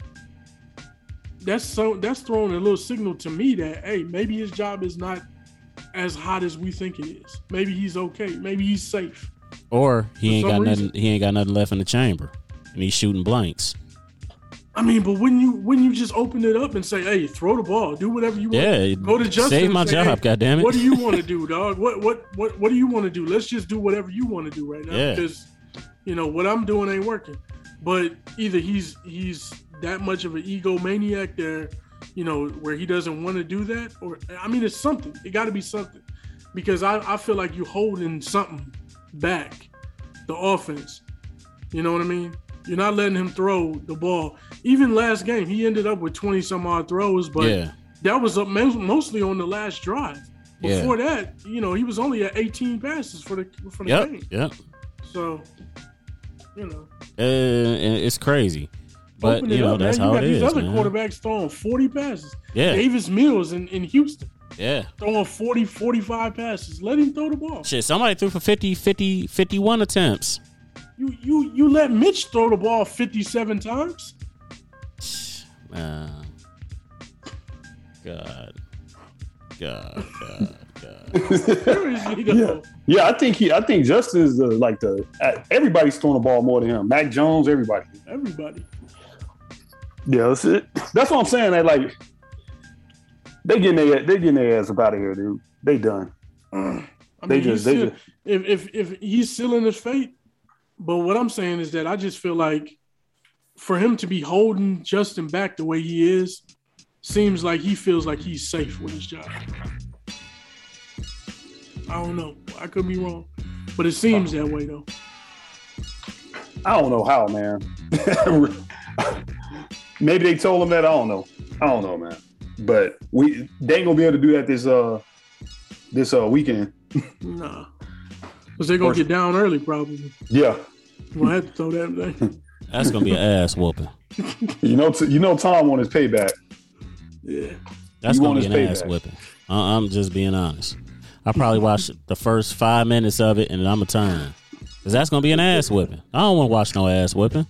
D: that's throwing a little signal to me that, hey, maybe his job is not as hot as we think it is. Maybe he's okay. Maybe he's safe.
E: Or he ain't got nothing left in the chamber, and he's shooting blanks.
D: I mean, but wouldn't you just open it up and say, hey, throw the ball, do whatever you want?
E: Yeah,
D: go to Justin.
E: Save my job,
D: hey,
E: goddammit.
D: What do you want to do, dog? What do you want to do? Let's just do whatever you want to do right now because, you know, what I'm doing ain't working. But either he's that much of an egomaniac there, you know, where he doesn't want to do that, or I mean, it's something. It got to be something because I feel like you're holding something back, the offense. You know what I mean? You're not letting him throw the ball. Even last game, he ended up with 20-some-odd throws, but that was mostly on the last drive. Before that, you know, he was only at 18 passes for the game.
E: Yep.
D: So, you know.
E: It's crazy. But you know that's how it is.
D: These other
E: man.
D: quarterbacks throwing 40 passes.
E: Yeah,
D: Davis Mills in Houston.
E: Yeah,
D: throwing 40, 45 passes. Let him throw the ball.
E: Shit, somebody threw for 50, 51 attempts.
D: You let Mitch throw the ball 57 times?
E: God.
B: Yeah. I think Justin's everybody's throwing the ball more than him. Mac Jones, everybody. Yeah, that's it. That's what I'm saying. That like they getting their ass up out of here, dude. They done.
D: If he's sealing his fate. But what I'm saying is that I just feel like for him to be holding Justin back the way he is, seems like he feels like he's safe with his job. I don't know. I could be wrong. But it seems that way, though.
B: I don't know how, man. Maybe they told him that. I don't know, man. But they ain't gonna be able to do that this weekend.
D: Nah. Because they're gonna get down early, probably.
B: Yeah.
D: We'll have to throw that thing.
E: That's gonna be an ass whooping.
B: You know Tom want his payback.
D: Yeah.
E: That's gonna be an ass whipping. I'm just being honest. I probably watched the first 5 minutes of it and then I'm gonna turn. Because that's gonna be an ass whipping. I don't want to watch no ass whipping.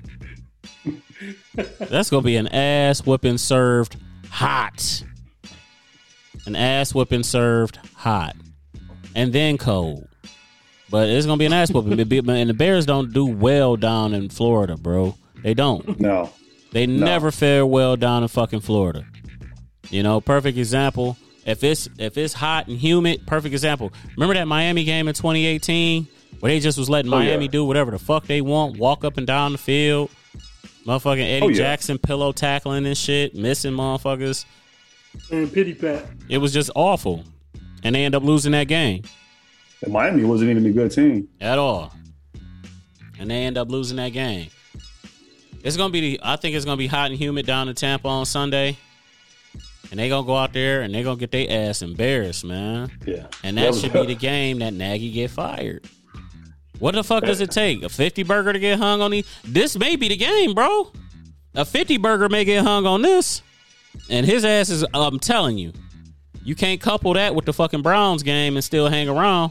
E: That's gonna be an ass whipping served hot. An ass whipping served hot. And then cold. But it's gonna be an ass whipping. And the Bears don't do well down in Florida, bro. They don't.
B: No.
E: They never fare well down in fucking Florida. You know, perfect example. If it's hot and humid, perfect example. Remember that Miami game in 2018 where they just was letting Miami do whatever the fuck they want, walk up and down the field, motherfucking Eddie Jackson pillow tackling and shit, missing motherfuckers,
D: and pity pat. It
E: was just awful, and they end up losing that game.
B: And Miami wasn't even a good team
E: at all, and they end up losing that game. I think it's gonna be hot and humid down in Tampa on Sunday. And they gonna go out there and they gonna get their ass embarrassed, man.
B: Yeah.
E: And that should be the game that Nagy get fired. What the fuck does it take? A 50 burger to get hung on these? This may be the game, bro. A 50 burger may get hung on this. And his ass is, I'm telling you, you can't couple that with the fucking Browns game and still hang around.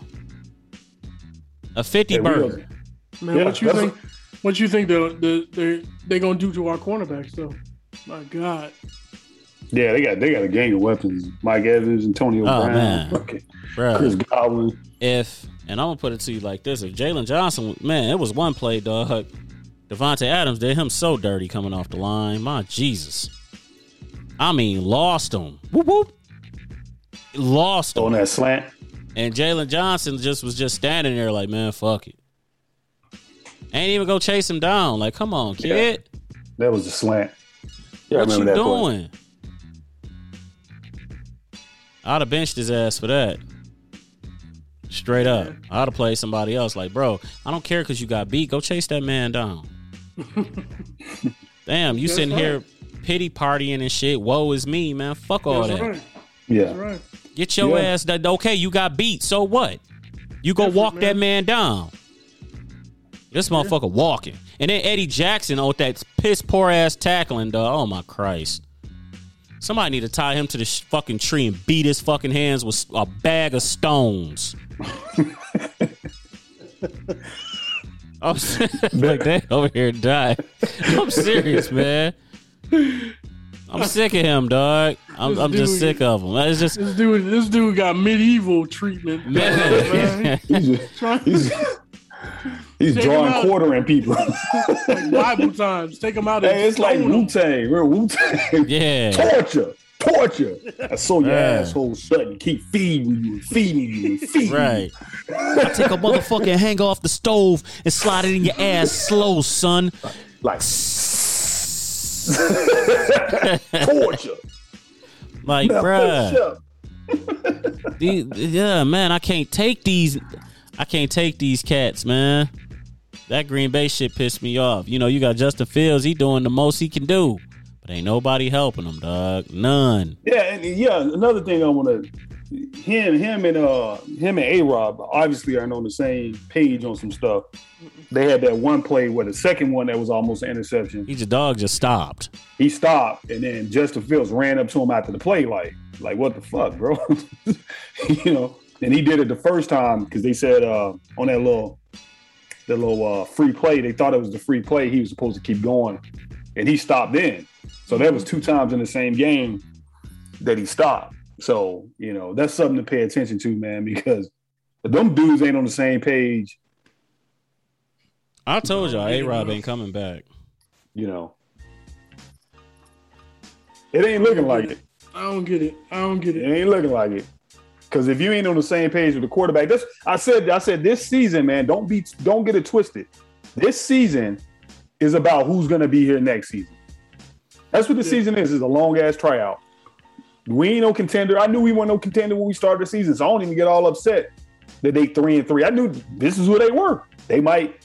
E: A 50 burger.
D: Man, what you think they're gonna do to our cornerbacks though? My God.
B: Yeah, they got a gang of weapons. Mike Evans, Antonio Brown, Chris Godwin.
E: And I'm gonna put it to you like this: if Jalen Johnson, man, it was one play, dog. Devontae Adams did him so dirty coming off the line. My Jesus, I mean, lost him. Whoop whoop, lost him
B: on that slant.
E: And Jalen Johnson was just standing there like, man, fuck it. Ain't even go chase him down. Like, come on, kid.
B: Yeah, that was the slant. Yeah,
E: what you doing? I'd have benched his ass for that. Straight up. I'd have played somebody else. Like, bro, I don't care because you got beat. Go chase that man down. Damn, you sitting here pity partying and shit. Woe is me, man. Fuck all that.
D: Right.
B: Yeah.
D: That's right.
E: Get your ass. Okay, you got beat. So what? You go walk that man down. This motherfucker walking. And then Eddie Jackson with that piss poor ass tackling, dog. Oh, my Christ. Somebody need to tie him to the fucking tree and beat his fucking hands with a bag of stones. I'm like that over here dying. I'm serious, man. I'm sick of him, dog. I'm just sick of him. It's just
D: this dude got medieval treatment.
E: Man.
B: He's drawing quartering people.
D: Like Bible times. Take him out.
B: Hey, it's like Wu-Tang. We're Wu-Tang.
E: Yeah.
B: Torture. I saw your asshole shut and keep feeding you.
E: Right. I take a motherfucking hang off the stove and slide it in your ass slow, son.
B: Like torture.
E: Like, bruh. Yeah, man, I can't take these cats, man. That Green Bay shit pissed me off. You know, you got Justin Fields. He doing the most he can do. But ain't nobody helping him, dog. None.
B: Yeah, and another thing I want to, him and A-Rob obviously aren't on the same page on some stuff. They had that one play where the second one that was almost an interception.
E: He's a dog just stopped.
B: He stopped, and then Justin Fields ran up to him after the play, like what the fuck, bro? And he did it the first time because they said on that little free play, they thought it was the free play. He was supposed to keep going, and he stopped in. So that was 2 times in the same game that he stopped. So, that's something to pay attention to, man, because if them dudes ain't on the same page.
E: I told y'all, A-Rob ain't coming back.
B: It ain't looking like it.
D: I don't get it.
B: It ain't looking like it. Because if you ain't on the same page with the quarterback, I said this season, man, don't get it twisted. This season is about who's going to be here next season. That's what the season is a long-ass tryout. We ain't no contender. I knew we weren't no contender when we started the season, so I don't even get all upset that they 3-3. I knew this is who they were. They might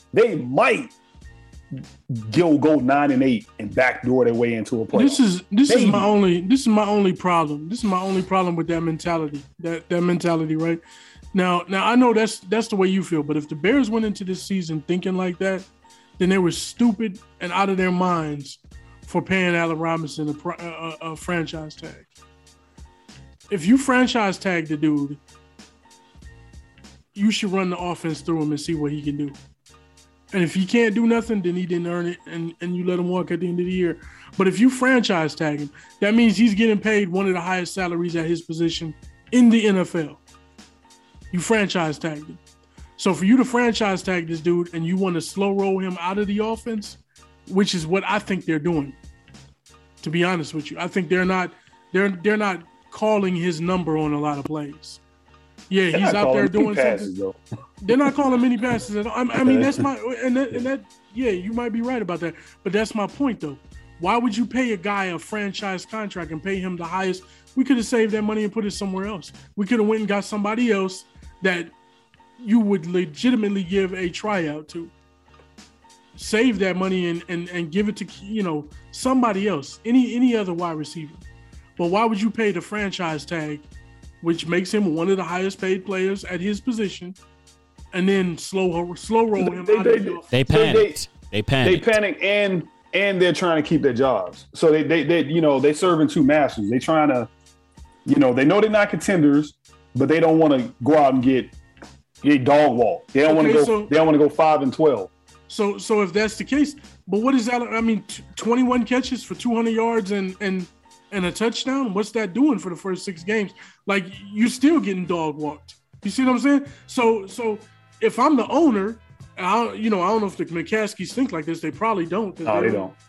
B: go 9-8 and backdoor their way into a playoff.
D: This is my only problem. This is my only problem with that mentality. That mentality, right? Now I know that's the way you feel, but if the Bears went into this season thinking like that, then they were stupid and out of their minds for paying Allen Robinson a franchise tag. If you franchise tag the dude, you should run the offense through him and see what he can do. And if he can't do nothing, then he didn't earn it, and you let him walk at the end of the year. But if you franchise tag him, that means he's getting paid one of the highest salaries at his position in the NFL. You franchise tagged him. So for you to franchise tag this dude and you want to slow roll him out of the offense, which is what I think they're doing, to be honest with you. I think they're not calling his number on a lot of plays. Yeah, he's out there doing something. Though. They're not calling many passes at all. I mean, that's my and that. Yeah, you might be right about that, but that's my point though. Why would you pay a guy a franchise contract and pay him the highest? We could have saved that money and put it somewhere else. We could have went and got somebody else that you would legitimately give a tryout to. Save that money and give it to somebody else, any other wide receiver. But why would you pay the franchise tag, which makes him one of the highest paid players at his position, and then slow roll him out of the offense?
E: They panicked. They
B: panicked and they're trying to keep their jobs. So they serving 2 masters. They trying to, they know they're not contenders, but they don't want to go out and get dog walk. They don't want to go. They don't want to go 5-12.
D: So if that's the case, but what is that? I mean, 21 catches for 200 yards and a touchdown. What's that doing for the first 6 games? Like, you're still getting dog walked. You see what I'm saying? So if I'm the owner, I don't know if the McCaskies think like this. They probably don't.
B: No, they don't.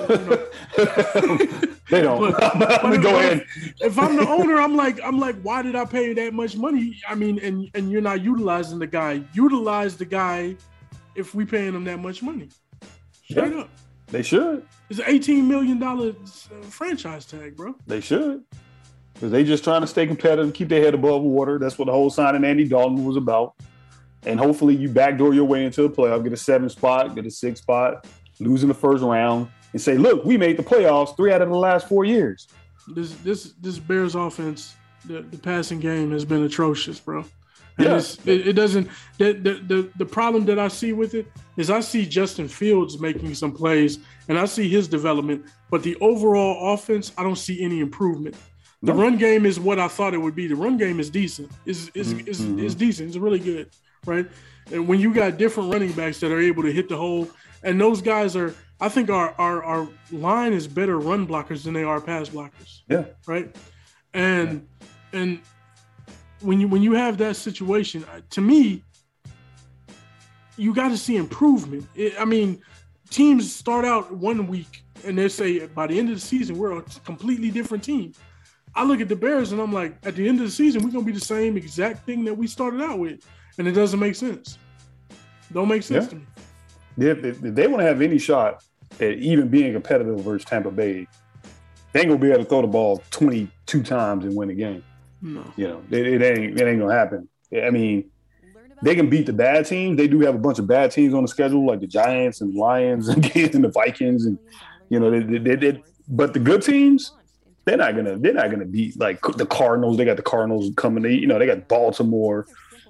B: They don't. But go ahead.
D: If I'm the owner, I'm like, why did I pay that much money? I mean, and you're not utilizing the guy. Utilize the guy if we paying him that much money. Straight up.
B: They should.
D: It's an $18 million franchise tag, bro.
B: They should. Because they just trying to stay competitive, keep their head above water. That's what the whole signing Andy Dalton was about. And hopefully you backdoor your way into the playoff, get a 7 spot, get a 6 spot, lose in the first round, and say, look, we made the playoffs 3 out of the last 4 years.
D: This Bears offense, the passing game has been atrocious, bro.
B: Yes.
D: It doesn't. The problem that I see with it is I see Justin Fields making some plays and I see his development, but the overall offense, I don't see any improvement. The run game is what I thought it would be. The run game is decent. It's decent. It's really good, right? And when you got different running backs that are able to hit the hole, and those guys are, I think our line is better run blockers than they are pass blockers.
B: Yeah.
D: Right. And when you have that situation, to me, you got to see improvement. Teams start out 1 week and they say by the end of the season we're a completely different team. I look at the Bears and I'm like, at the end of the season we're gonna be the same exact thing that we started out with, and it doesn't make sense. Don't make sense to me.
B: If they want to have any shot at even being competitive versus Tampa Bay, they ain't gonna be able to throw the ball 22 times and win a game.
D: No.
B: It ain't gonna happen. I mean, they can beat the bad teams. They do have a bunch of bad teams on the schedule, like the Giants and Lions and the Vikings, and but the good teams, they're not gonna beat like the Cardinals. They got the Cardinals coming. They got Baltimore.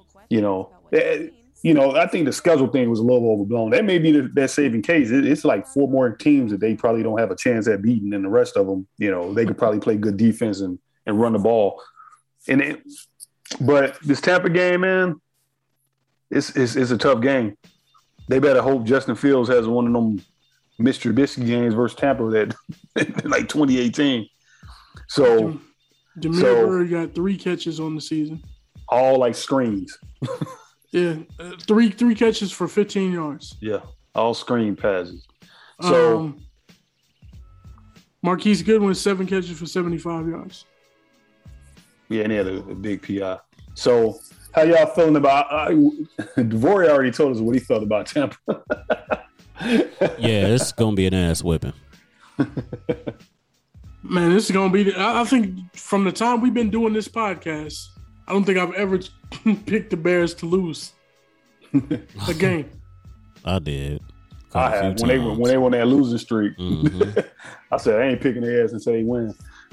B: I think the schedule thing was a little overblown. That may be that saving case. It's like 4 more teams that they probably don't have a chance at beating, and the rest of them, they could probably play good defense and run the ball. But this Tampa game, man, it's a tough game. They better hope Justin Fields has one of them Mr. Trubisky games versus Tampa that like 2018. So
D: Jameer Murray got 3 catches on the season.
B: All like screens.
D: Yeah, three catches for 15 yards.
B: Yeah, all screen passes. So
D: Marquise Goodwin 7 catches for 75 yards.
B: Yeah, and he had a big PI. So how y'all feeling about? Devore already told us what he felt about Tampa.
E: Yeah, it's gonna be an ass whipping.
D: Man, this is gonna be. I think from the time we've been doing this podcast, I don't think I've ever picked the Bears to lose a game.
E: I did.
B: I have when they won that losing streak. Mm-hmm. I said I ain't picking their ass until they win.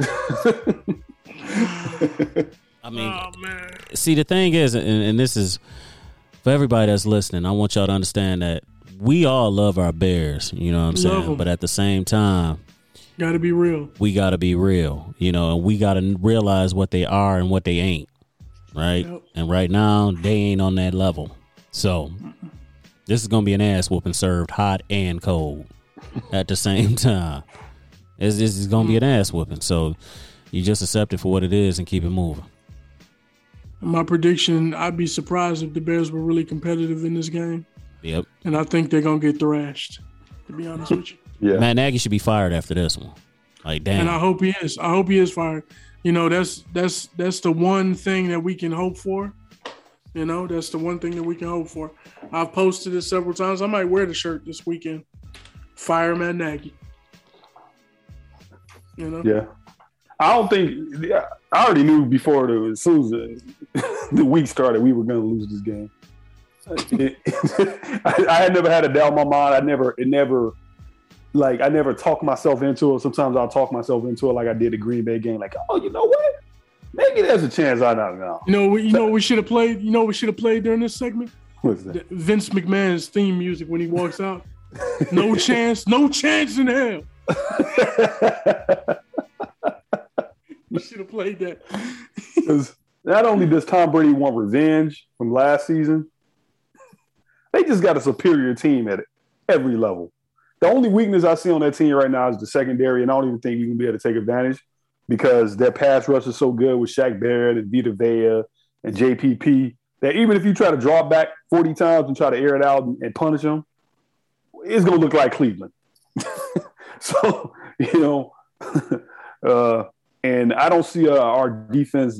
E: I mean, see, the thing is, and this is for everybody that's listening. I want y'all to understand that we all love our Bears. You know what I'm saying? But at the same time,
D: gotta be real.
E: We gotta be real. And we gotta realize what they are and what they ain't. Right? Yep. And right now, they ain't on that level. So this is gonna be an ass whooping served hot and cold at the same time. This is gonna be an ass whooping. So you just accept it for what it is and keep it moving.
D: My prediction: I'd be surprised if the Bears were really competitive in this game.
E: Yep. And
D: I think they're gonna get thrashed. To be honest with you.
B: Yeah.
E: Matt Nagy should be fired after this one. Like, damn.
D: And I hope he is. I hope he is fired. That's the one thing that we can hope for. That's the one thing that we can hope for. I've posted it several times. I might wear the shirt this weekend. Fire Matt Nagy.
B: Yeah. I don't think I already knew before as soon as the week started we were going to lose this game. I had never had a doubt in my mind. I never talked myself into it. Sometimes I'll talk myself into it like I did the Green Bay game. Like, oh, you know what? Maybe there's a chance I don't know.
D: We should have played. We should have played during this segment.
B: What's that?
D: Vince McMahon's theme music when he walks out. No chance in hell. You should have played that.
B: Because not only does Tom Brady want revenge from last season, they just got a superior team at every level. The only weakness I see on that team right now is the secondary, and I don't even think you can be able to take advantage because their pass rush is so good with Shaq Barrett and Vita Vea and JPP that even if you try to drop back 40 times and try to air it out and punish them, it's going to look like Cleveland. So, and I don't see our defense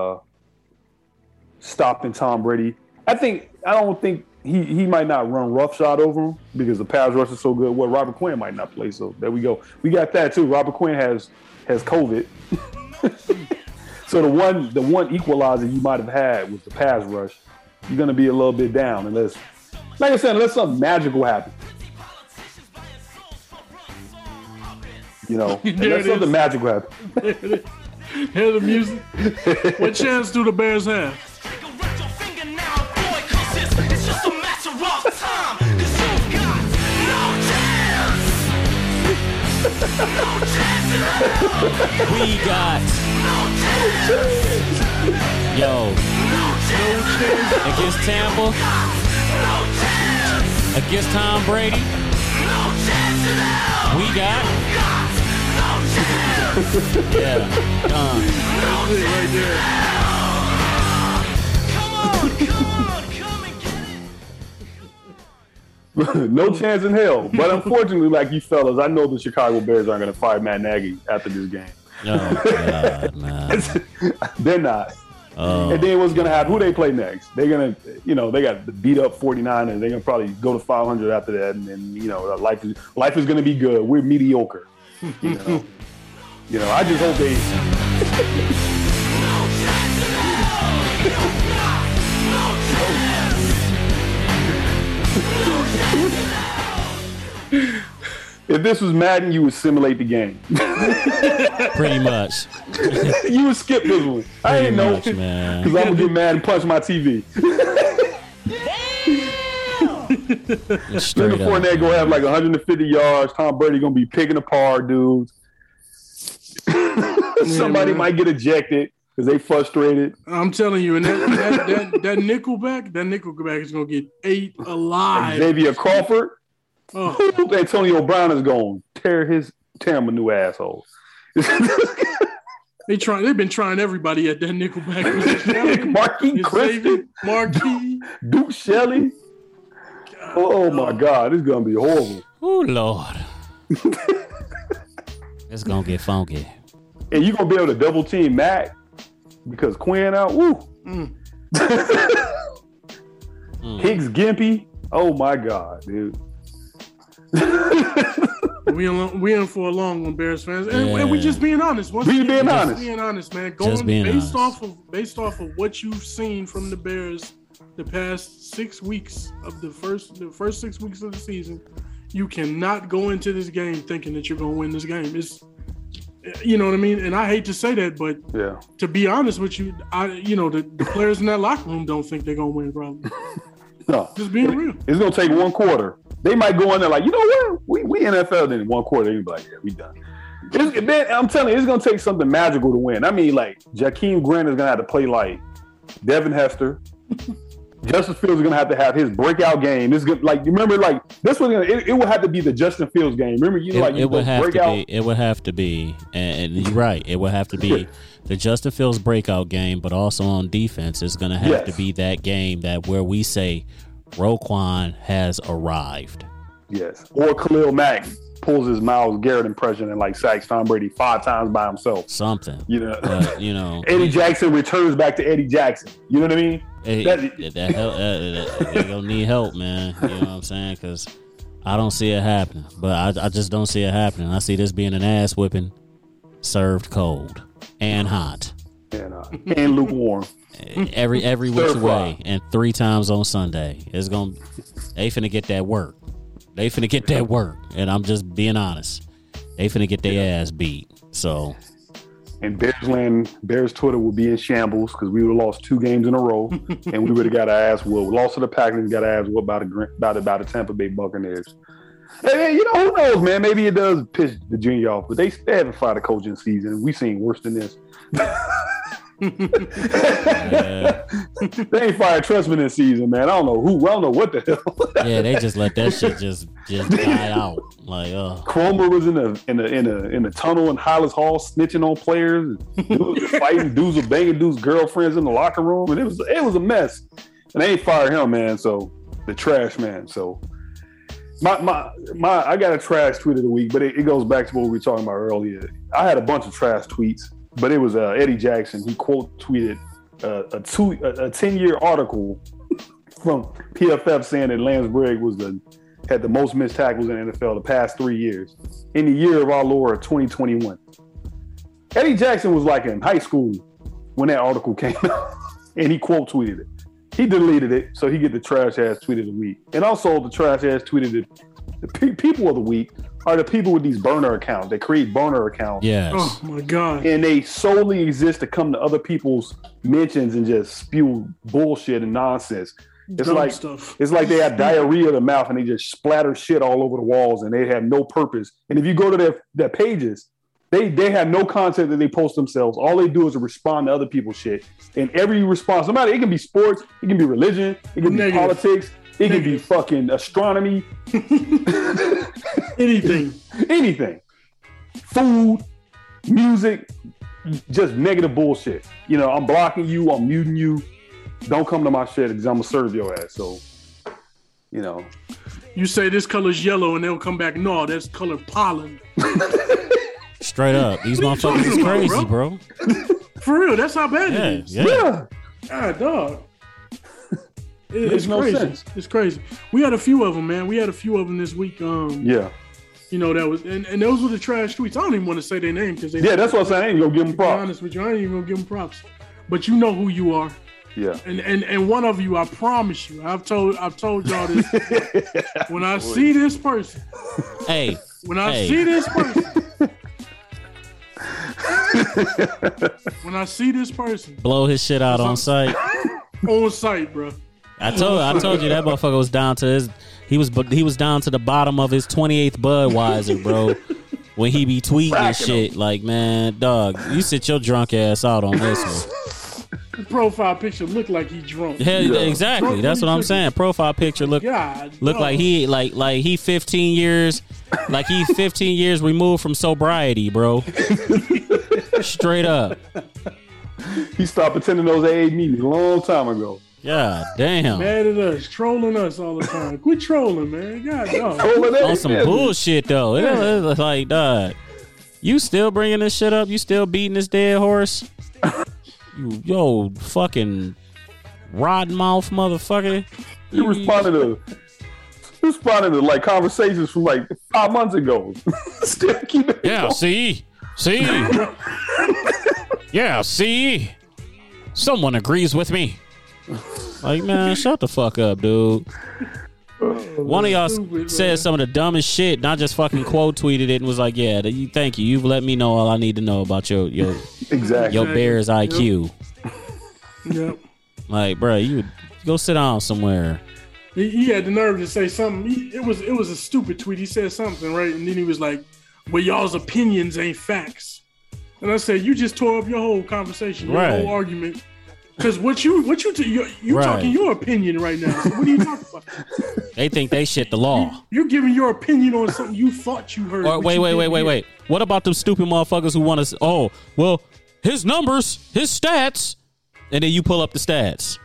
B: stopping Tom Brady. I don't think he might not run roughshod over him because the pass rush is so good. Well, Robert Quinn might not play, so there we go. We got that too. Robert Quinn has COVID. So the one equalizer you might have had was the pass rush. You're gonna be a little bit down unless something magical happens. Unless something magical happens.
D: Hear the music. What chance do the Bears have?
E: We got against Tampa, against Tom Brady. We got
D: right there.
B: No chance in hell. But unfortunately, like you fellas, I know the Chicago Bears aren't going to fire Matt Nagy after this game.
E: Oh, God, man.
B: They're not. And then what's going to happen? Who they play next? They're going to, they got the beat up 49 and they're going to probably go to 500 after that. And then, life is going to be good. We're mediocre. I just hope they. If this was Madden, you would simulate the game.
E: Pretty much.
B: You would skip this one. I ain't know because I'm gonna get mad and punch my TV. Leonard Fournette gonna have like 150 yards. Tom Brady gonna be picking apart dudes. Somebody might get ejected because they frustrated.
D: I'm telling you, and that nickelback is gonna get ate alive.
B: Xavier Crawford. Oh. Antonio Brown is going to tear him a new asshole.
D: They've been trying everybody at that nickelback.
B: Marquis Christian, Duke Shelley. Oh my God, it's gonna be horrible.
E: Oh Lord, it's gonna get funky.
B: And you're gonna be able to double team Mac because Quinn out. Woo. Higgs Gimpy. Oh my God, dude.
D: we in for a long one, Bears fans, and we just being honest. Being honest, man. Based off of what you've seen from the Bears the past 6 weeks of the first 6 weeks of the season, you cannot go into this game thinking that you're gonna win this game. It's, you know what I mean? And I hate to say that, but to be honest with you, the players in that locker room don't think they're gonna win, probably.
B: No,
D: just being real.
B: It's gonna take one quarter. They might go in there like, you know what? We NFL in one quarter. They'll be like, yeah, we done. I'm telling you, it's gonna take something magical to win. I mean, like Jakeem Grant is gonna have to play like Devin Hester. Justin Fields is gonna have his breakout game. This good, like, remember, like this was it would have to be the Justin Fields game. Remember, it would have to be,
E: and you're right. It would have to be the Justin Fields breakout game, but also on defense, it's gonna have to be that game where we say Roquan has arrived.
B: Yes, or Khalil Mack pulls his Myles Garrett impression and like sacks Tom Brady 5 times by himself.
E: Something,
B: Eddie Jackson returns back to Eddie Jackson. You know what I mean?
E: They're gonna need help, man. You know what I'm saying? Because I don't see it happening. But I just don't see it happening. I see this being an ass whipping served cold and hot
B: and lukewarm.
E: Every which way, and 3 times on Sunday. They finna get that work. And I'm just being honest. They finna get their ass beat. So,
B: and Bears Twitter will be in shambles because we would have lost 2 games in a row, and we would have got our ass whooped. We lost to the Packers, got our ass whooped by the Tampa Bay Buccaneers. Hey, who knows, man? Maybe it does piss the junior off, but they haven't fired a coach in season. We've seen worse than this. They ain't fired Trustman this season, man. I don't know what the hell.
E: Yeah, they just let that shit just die out. Like,
B: Cromer was in the tunnel in Hollis Hall snitching on players. Dudes were fighting. Dudes were banging dudes' girlfriends in the locker room, and it was a mess. And they ain't fired him, man. So the trash man. So I got a trash tweet of the week, but it goes back to what we were talking about earlier. I had a bunch of trash tweets. But it was Eddie Jackson. He quote tweeted a 10-year article from PFF saying that Lance Briggs had the most missed tackles in the NFL the past 3 years in the year of our Lord 2021. Eddie Jackson was like in high school when that article came out, and he quote tweeted it. He deleted it, so he get the trash ass tweet of the week. And also the trash ass tweet of the people of the week are the people with these burner accounts. They create burner accounts.
E: Yes.
D: Oh my God.
B: And they solely exist to come to other people's mentions and just spew bullshit and nonsense. It's like they have diarrhea of the mouth and they just splatter shit all over the walls and they have no purpose. And if you go to their pages, they have no content that they post themselves. All they do is respond to other people's shit. And every response, no matter, it can be sports, it can be religion, it can be politics, it can be fucking astronomy. Anything. Food, music, just negative bullshit. I'm blocking you, I'm muting you. Don't come to my shit because I'm gonna serve your ass. So,
D: You say this color's yellow and they'll come back, no, that's color pollen.
E: Straight up. These motherfuckers is crazy, bro.
D: For real, that's how bad it is.
B: Yeah.
D: God, dog. It's crazy. Sense. It's crazy. We had a few of them, man. We had a few of them this week.
B: That
D: was and those were the trash tweets. I don't even want to say their name because
B: that's what I'm saying. I ain't gonna give them props.
D: To be honest with you, I ain't even gonna give them props. But you know who you are.
B: Yeah.
D: And one of you, I promise you, I've told y'all this. When I see this person,
E: hey,
D: When I see this person,
E: blow his shit out on site.
D: On site, bro.
E: I told you that motherfucker was down to his. He was down to the bottom of his 28th Budweiser, bro. When he be tweeting and shit, like, man, dog, you sit your drunk ass out on this one.
D: The profile picture looked like he drunk.
E: Exactly. That's what I'm saying. Profile picture look like he 15 years, like he 15 years removed from sobriety, bro. Straight up.
B: He stopped attending those AA meetings a long time ago.
E: God damn.
D: Mad at us, trolling us all the time. Quit trolling, man. God dog.
E: On some bullshit though. It's like, dog, you still bringing this shit up? You still beating this dead horse? Yo, fucking rotten mouth motherfucker.
B: You responded to like conversations from like 5 months ago. Still keep it going.
E: See. Yeah, see. Someone agrees with me. Like, man, shut the fuck up, dude. One of y'all said some of the dumbest shit, and I just fucking quote tweeted it and was like, "Yeah, thank you. You've let me know all I need to know about your Bears IQ."
D: Yep.
E: Like, bro, you go sit down somewhere.
D: He had the nerve to say something. It was a stupid tweet. He said something, right, and then he was like, "Well, y'all's opinions ain't facts." And I said, "You just tore up your whole conversation, your whole argument." Because you're talking your opinion right now. So what are you talking about?
E: They think they shit the law.
D: You're giving your opinion on something you thought you heard.
E: Wait. What about them stupid motherfuckers who want to? Oh, well, his numbers, his stats, and then you pull up the stats.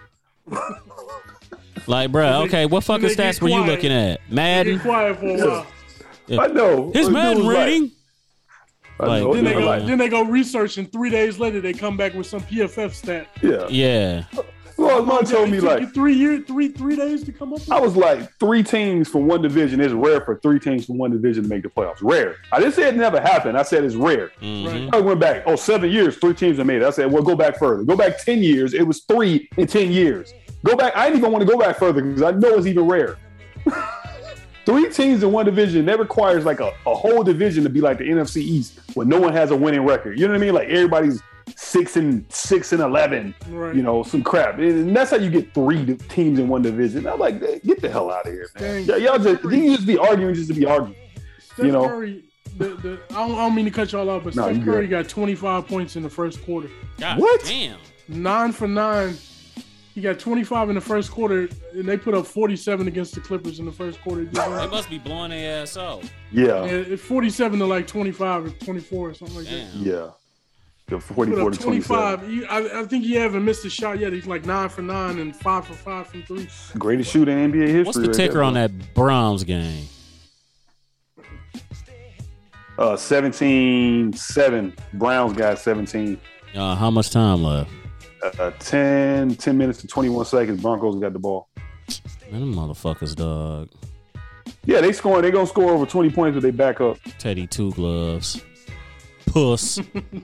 E: Like, bro, okay, what fucking stats were you looking at? Madden.
D: Get quiet for a while.
B: I know
E: his Madden rating.
D: Then they go research, and 3 days later they come back with some PFF stat.
E: Yeah.
B: Well, mom told me like
D: 3 days to come up with.
B: I was like 3 teams from one division. It's rare for 3 teams from one division to make the playoffs. Rare. I didn't say it never happened. I said it's rare.
E: Mm-hmm.
B: I went back. 7 years, 3 teams have made it. I said, well, go back further. Go back 10 years. It was 3 in 10 years. Go back. I didn't even want to go back further because I know it's even rare. 3 teams in one division, that requires like a whole division to be like the NFC East where no one has a winning record. You know what I mean? Like everybody's 6-11,
D: right.
B: You know, some crap. And that's how you get 3 teams in one division. I'm like, get the hell out of here, man. Y'all you just be arguing just to be arguing.
D: Steph
B: you know?
D: Curry, I don't mean to cut y'all off, but Steph Curry got 25 points in the first quarter.
E: God
B: what?
E: Damn.
D: 9 for 9. He got 25 in the first quarter, and they put up 47 against the Clippers in the first quarter.
E: They must be blowing their ass out.
B: Yeah.
D: 47 to like 25 or 24 or something like that.
B: Yeah. The 44 to 25.
D: I think he haven't missed a shot yet. He's like 9 for 9 and 5 for 5 from 3.
B: Greatest shooter in NBA history.
E: What's the ticker on that Browns game?
B: 17-7. Browns got 17.
E: How much time left?
B: 10 minutes to 21 seconds. Broncos got the ball.
E: Man, them motherfuckers, dog.
B: Yeah, they scoring. They gonna score over 20 points if they back up.
E: Teddy Two Gloves. Puss.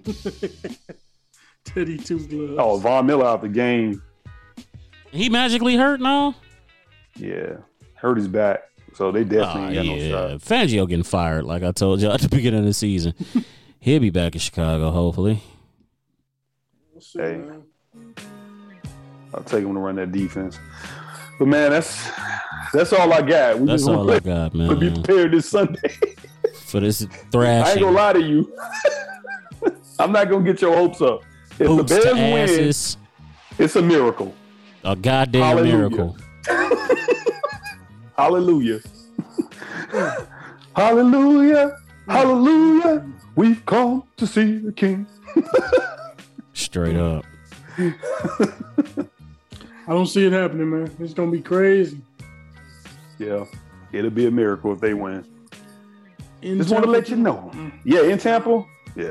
D: Teddy Two Gloves.
B: Oh, Von Miller out the game.
E: He magically hurt now?
B: Yeah. Hurt his back. So they definitely ain't got no shot.
E: Fangio getting fired, like I told you at the beginning of the season. He'll be back in Chicago, hopefully.
B: Hey. I'll take him to run that defense. But man, that's all I got.
E: That's all I got, man.
B: We'll be prepared this Sunday.
E: For this thrashing.
B: I ain't gonna lie to you. I'm not gonna get your hopes up. If
E: Boots
B: the Bears
E: to asses.
B: win, it's a miracle.
E: A goddamn
B: Hallelujah.
E: miracle.
B: Hallelujah. Hallelujah. Hallelujah. We've come to see the King.
E: Straight up.
D: I don't see it happening, man. It's gonna be crazy.
B: Yeah, it'll be a miracle if they win.
D: Just
B: want to let you know. Yeah, in Tampa. Yeah.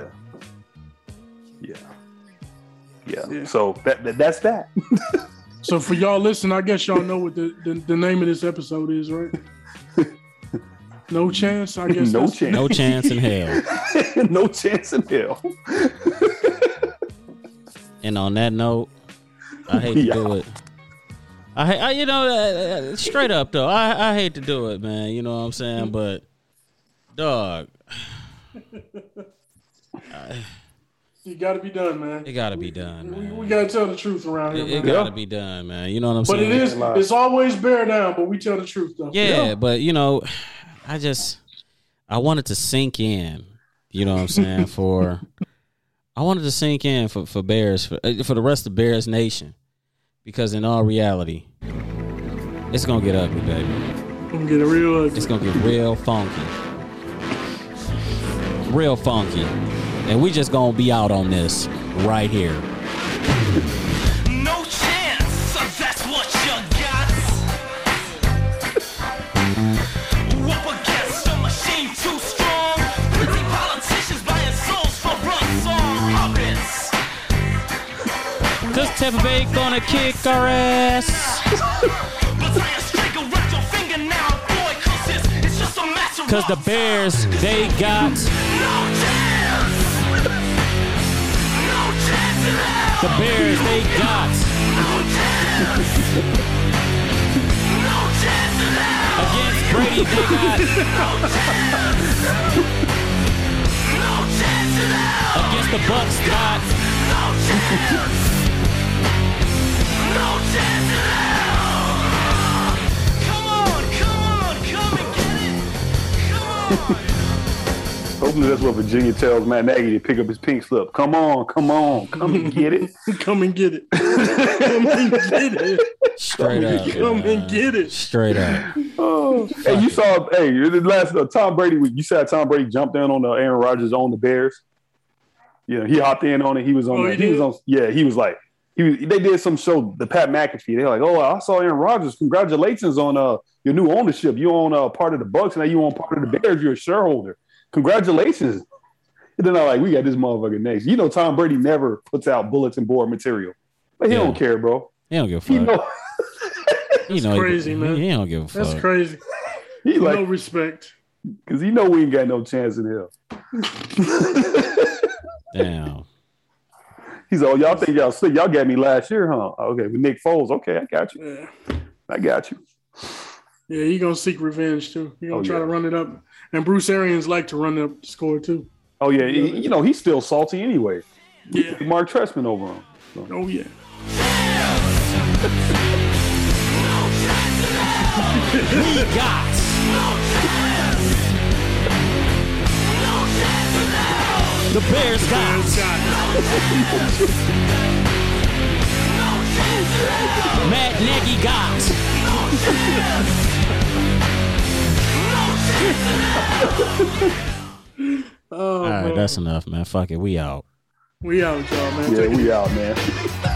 B: So that's that.
D: So for y'all listening, I guess y'all know what the name of this episode is, right? No chance. I guess
B: no chance.
E: No chance in hell.
B: No chance in hell.
E: And on that note, I hate to do it. I straight up though, I hate to do it, man. You know what I'm saying? But Dog.
D: You got to be done, man.
E: It got to be done, man.
D: We got to tell the truth around here.
E: It got to be done, man. You know what I'm saying?
D: But it's always bear down, but we tell the truth, though.
E: Yeah, but, you know, I wanted to sink in, you know what I'm saying, I wanted to sink in for Bears, for the rest of Bears Nation. Because in all reality, it's going to get ugly, baby.
D: It's going to get real ugly.
E: It's going to get real funky. Real funky. And we just gonna be out on this right here.
F: No chance, so that's what you got. Up against a machine too strong. Pretty politicians buying souls for run song puppets.
E: Cause Tampa Bay gonna kick our ass.
F: But I straight around your finger now, boy, cause it's just a matter of.
E: Cause the Bears, they got
F: no chance.
E: The Bears, they got against Brady, they got against the Bucks, got
F: Come and get it. Come on.
B: Hopefully that's what Virginia tells Matt Nagy to pick up his pink slip. Come on, come and get it.
D: Come and get it. Come and get it.
E: Straight up.
D: Come and get it.
E: Straight up.
B: Oh. Hey, you saw, the last Tom Brady week, you saw Tom Brady jumped in on the Aaron Rodgers on the Bears. Yeah, he hopped in on it. He was on. He was like, they did some show, the Pat McAfee. They're like, oh, I saw Aaron Rodgers. Congratulations on your new ownership. You own part of the Bucks, and now you own part of the Bears. You're a shareholder. Congratulations. And then I'm like, we got this motherfucker next. You know, Tom Brady never puts out bulletin board material. But he don't care, bro.
E: He don't give a fuck.
D: That's crazy, man.
E: He don't give a fuck.
D: That's crazy.
B: He
D: no respect.
B: Because we ain't got no chance in hell.
E: Damn.
B: He's like, y'all think y'all sick. Y'all got me last year, huh? Okay, with Nick Foles. Okay, I got you.
D: Yeah.
B: I got you.
D: Yeah, he going to seek revenge, too. He going to try to run it up. And Bruce Arians like to run up the score, too.
B: Oh, yeah. He's still salty anyway.
D: Yeah.
B: Mark Trestman over him. So.
D: Oh, yeah.
E: We got the Bears got Matt Nagy got
D: Oh,
E: all right, that's enough, man. Fuck it, we out.
D: We out, y'all, man.
B: Yeah, we out, man.